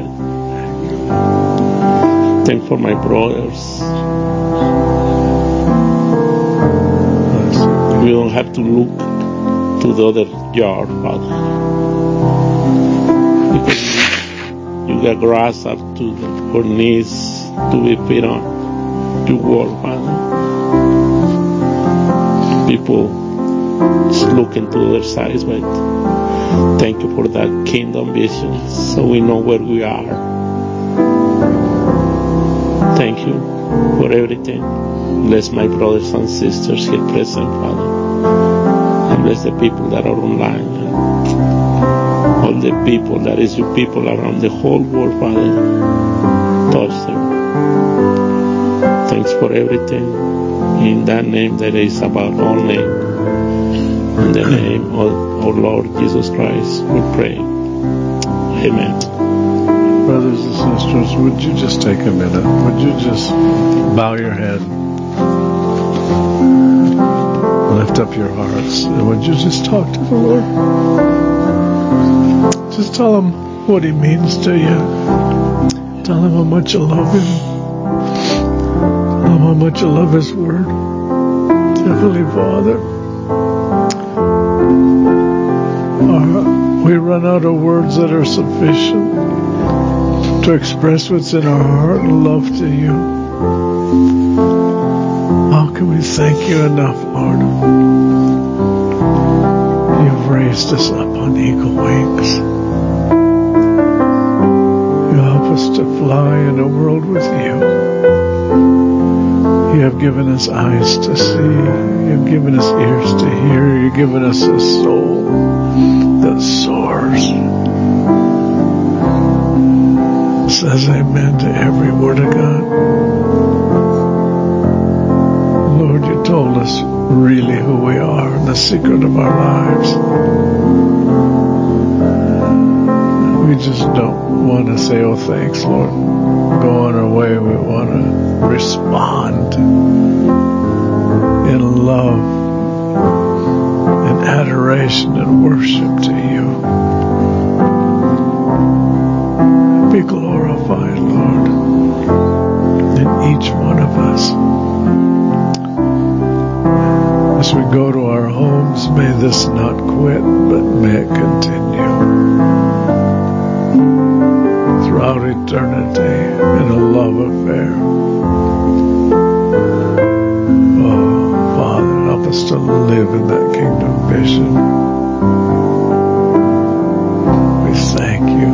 Thanks for my brothers. We don't have to look to the other yard, Father, because you got grass up to the, our knees to be fed on your word, Father. People just looking to other sides, but thank you for that kingdom vision, so we know where we are. Thank you. for everything. Bless my brothers and sisters here present, Father. And bless the people that are online. And all the people that is your people around the whole world, Father. Touch them. Thanks for everything. In that name that is above all name. In the name of our Lord Jesus Christ, we pray. Amen. Brothers and sisters, would you just take a minute? Would you just bow your head? Lift up your hearts. And would you just talk to the Lord? Just tell Him what He means to you. Tell Him how much you love Him. Tell Him how much you love His Word. Heavenly Father, our, we run out of words that are sufficient to express what's in our heart and love to you. How can we thank you enough, Lord? You've raised us up on eagle wings. You help us to fly in a world with you. You have given us eyes to see. You've given us ears to hear. You've given us a soul that soars. Says amen to every word of God. Lord, you told us really who we are and the secret of our lives. We just don't want to say, oh, thanks, Lord. Go on our way. We want to respond in love, in adoration and worship to you. Be glorified, Lord, in each one of us. As we go to our homes, may this not quit, but may it continue throughout eternity in a love affair. Oh, Father, help us to live in that kingdom vision. We thank you.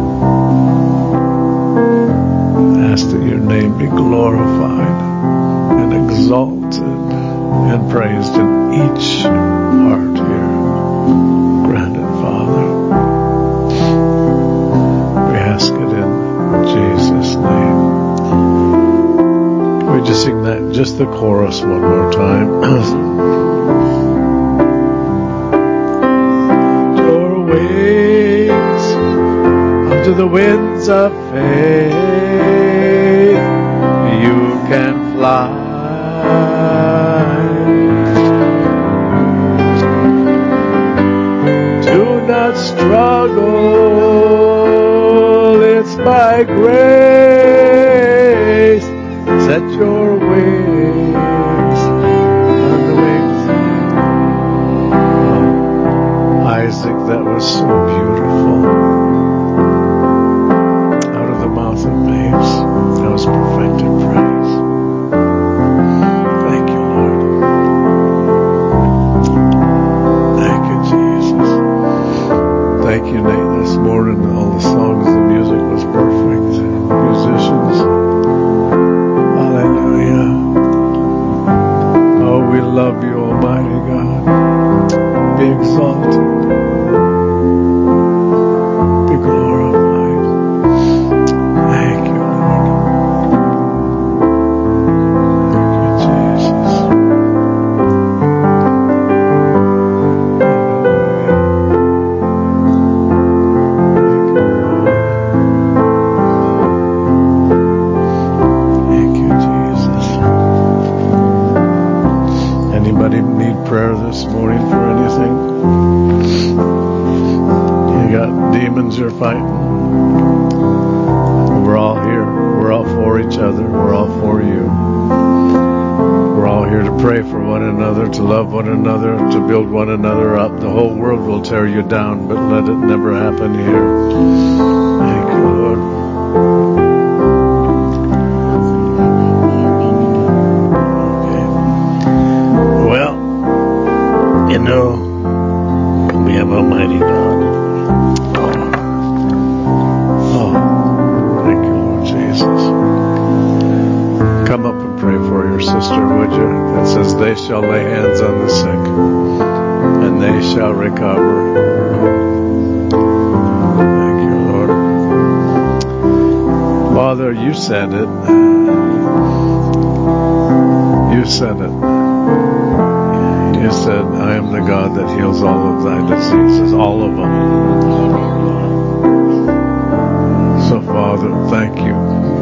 Ask that your name be glorified and exalted and praised in each heart here. Grant it, Father. We ask it in Jesus' name. Can we just sing that, just the chorus one more time? Your wings onto the winds of faith, you can fly. Struggle, it's by grace. Set your wings on the wings of Isaac. That was so beautiful. Out of the mouth of babes, that was perfected praise. Thank you, Lord. Thank you, Jesus. Thank you, Nate, this morning. All the songs, the music was perfect. Musicians. Hallelujah. Oh, we love you, Almighty God. Be exalted. Be glorified. Thank you, Lord. Thank you, Jesus. This morning for anything? You got demons you're fighting? We're all here. We're all for each other. We're all for you. We're all here to pray for one another, to love one another, to build one another up. The whole world will tear you down, but let it never happen here. Thank you, Lord. You know, we have Almighty God. Oh, thank you, Lord Jesus. Come up recover. Thank you, Lord. Father, you said it. You said it. You said, I am the God that heals all of thy diseases, all of them. So, Father, thank you.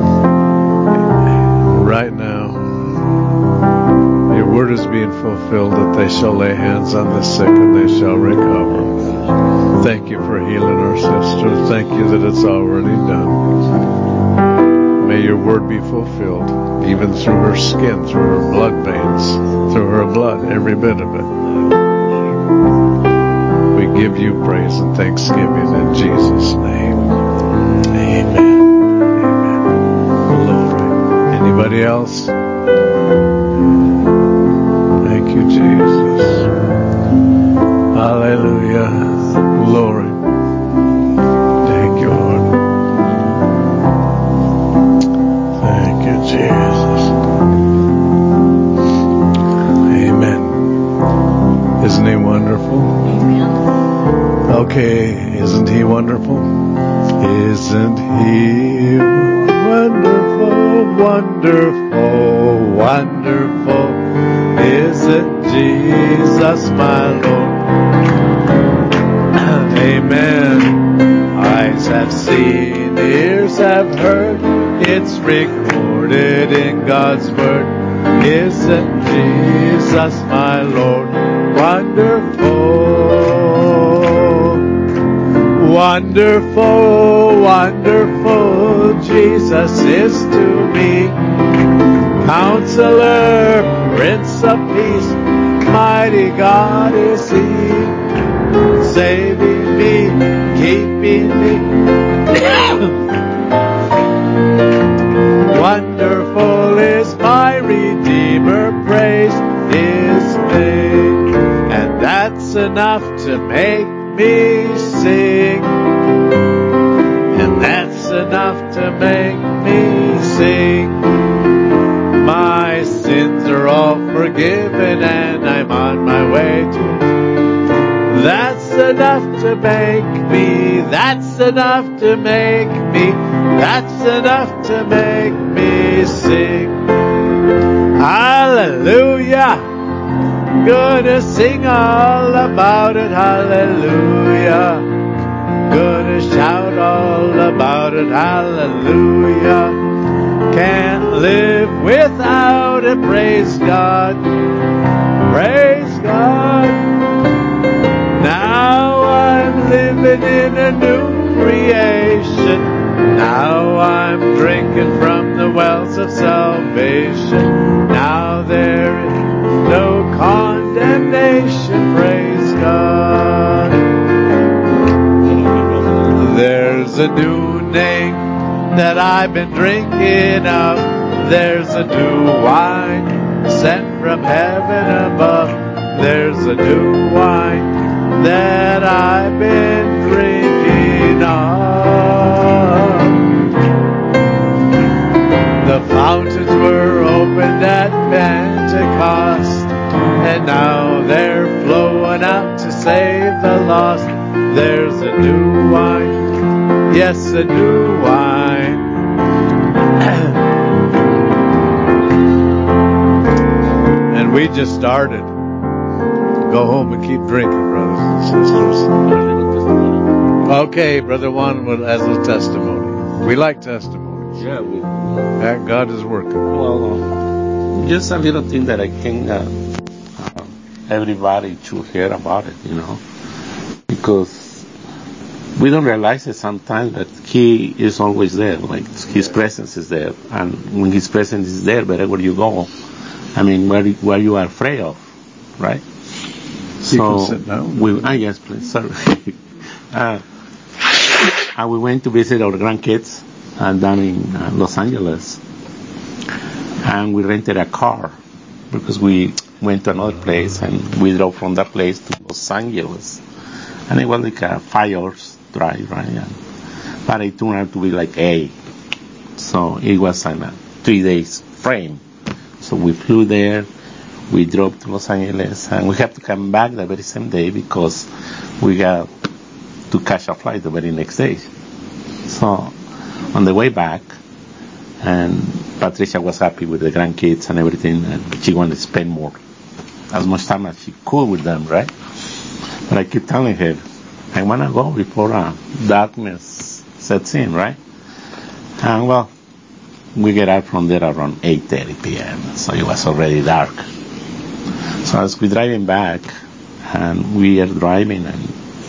Right now, your word is being fulfilled that they shall lay hands on the sick and they shall recover. Thank you for healing our sister. Thank you that it's already done. May your word be fulfilled, even through her skin, through her blood veins, through her blood, every bit of it. We give you praise and thanksgiving in Jesus' name. Amen. Amen. Glory. Anybody else? Thank you, Jesus. Hallelujah. Glory. Thank you, Lord. Thank you, Jesus. Amen. Isn't he wonderful? Okay, isn't he wonderful? Isn't he wonderful, wonderful, wonderful? Isn't Jesus my Lord? Amen. Eyes have seen, ears have heard, it's recorded in God's word. Isn't Jesus my Lord? Wonderful, wonderful, wonderful. Jesus is to me Counselor, Prince of Peace, mighty God is He, saving me, keeping me. Wonderful is my Redeemer, praise His name, and that's enough to make me sing, and that's enough to make me sing. My sins are all forgiven and I'm on my way to. That's enough to make me, that's enough to make me, that's enough to make me sing. Hallelujah. Gonna sing all about it, hallelujah. Gonna shout all about it, hallelujah. Can't live without it, praise God, praise God. Now I'm living in a new creation. Now I'm drinking from the wells of salvation. Now there is no condemnation, praise God. There's a new name that I've been drinking of. There's a new wine sent from heaven above. There's a new wine that I've been drinking of. The fountains were opened at Pentecost, and now they're flowing out to save the lost. There's a new wine, yes, a new wine. And we just started. Go home and keep drinking, brothers and sisters. Okay, Brother Juan has a testimony. We like testimonies. Yeah, we. That God is working. Well, uh, just a little thing that I think uh, uh, everybody should hear about it, you know, because we don't realize it sometimes that He is always there, like His presence is there, and when His presence is there, wherever you go, I mean, where where you are afraid of, right? So, you can sit down. We, ah, yes, please, sorry. uh, and we went to visit our grandkids uh, down in uh, Los Angeles, and we rented a car because we went to another place and we drove from that place to Los Angeles, and it was like a five hours drive, right? And, but it turned out to be like eight, so it was in a three days frame. So we flew there. we drove to Los Angeles, and we had to come back the very same day because we got to catch a flight the very next day. So on the way back, and Patricia was happy with the grandkids and everything, and she wanted to spend more, as much time as she could with them, right? But I keep telling her, I want to go before uh, darkness sets in, right? And well, we get out from there around eight thirty p.m., so it was already dark. So as we're driving back, and we are driving, and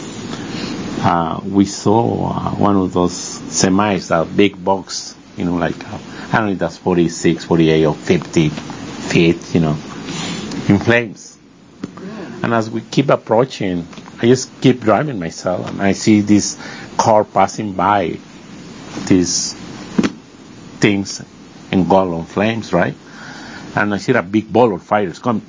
uh, we saw uh, one of those semis, a big box, you know, like, uh, I don't know if that's forty-six, forty-eight, or fifty feet, you know, in flames. And as we keep approaching, I just keep driving myself, and I see this car passing by, these things engulfed on flames, right? And I see a big ball of fire coming.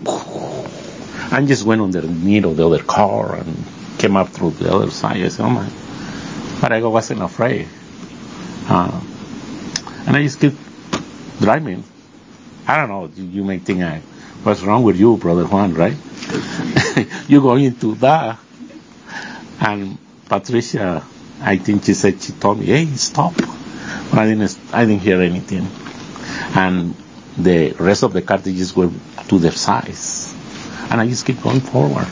I just went underneath of the other car and came up through the other side. I said, oh my. But I wasn't afraid. Uh, and I just keep driving. I don't know, you, you may think, I, what's wrong with you, Brother Juan, right? You go into that. And Patricia, I think she said, she told me, hey, stop. But I didn't, I didn't hear anything. And the rest of the car, they just were to their sides. And I just keep going forward.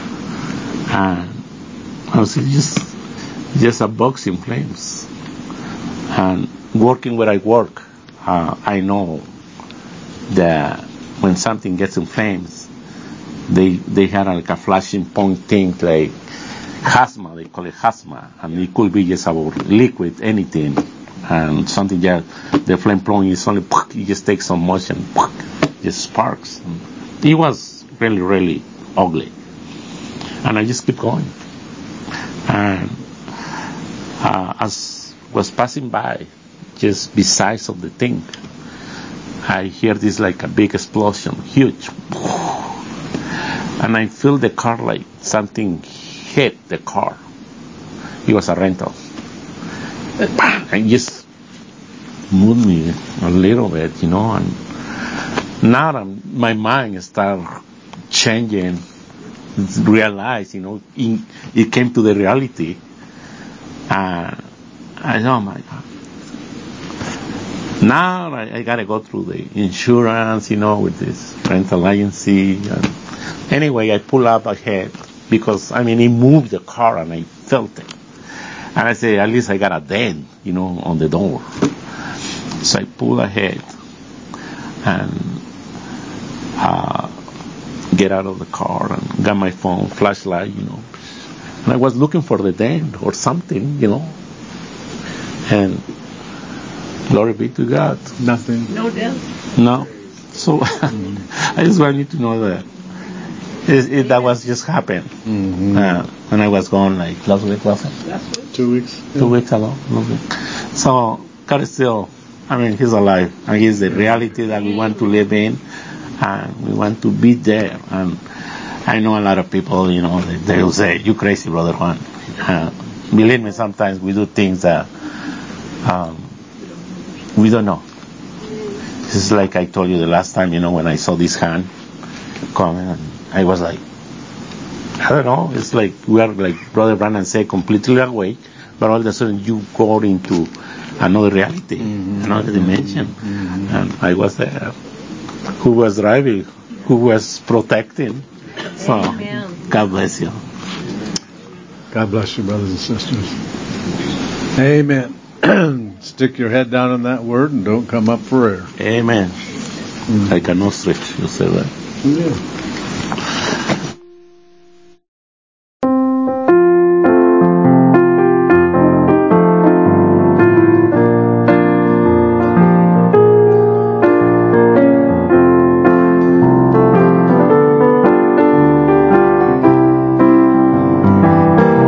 And I was just, just a box in flames. And working where I work, uh, I know that when something gets in flames, they they had like a flashing point thing, like hazma, they call it hazma, and it could be just about liquid, anything, and something that the flame blowing is only, it just takes some motion, just sparks. It was really, really ugly, and I just keep going. And uh, as was passing by, just besides of the thing, I hear this like a big explosion, huge. And I feel the car like something hit the car. It was a rental. And just moved me a little bit, you know. And now I'm, my mind started changing, realize, you know, it, it came to the reality. Uh, I know, my God. Now I, I gotta go through the insurance, you know, with this rental agency. And anyway, I pull up ahead because, I mean, he moved the car and I felt it. And I say, at least I got a dent, you know, on the door. So I pull ahead and uh, get out of the car and got my phone, flashlight, you know. And I was looking for the dent or something, you know. And glory be to God. Nothing. No dent. No. So I just want you to know that it, it, that was just happened. Mm-hmm. Uh, when I was gone, like last week, was it? Last week. Two weeks. Two yeah. weeks ago. So God is still, I mean, He's alive, and He's the reality that we want to live in, and we want to be there. And I know a lot of people, you know, they, they'll say, "You crazy, Brother Juan." Uh, believe me, sometimes we do things that um, we don't know. This is like I told you the last time, you know, when I saw this hand coming, and I was like, I don't know, it's like we are, like Brother Branham said, completely awake, but all of a sudden you go into another reality, mm-hmm. another dimension. Mm-hmm. And I was there. Who was driving? Who was protecting? So, Amen. God bless you. God bless you, brothers and sisters. Amen. Stick your head down in that word and don't come up for air. Amen. Mm-hmm. Like an ostrich, you say that. Yeah.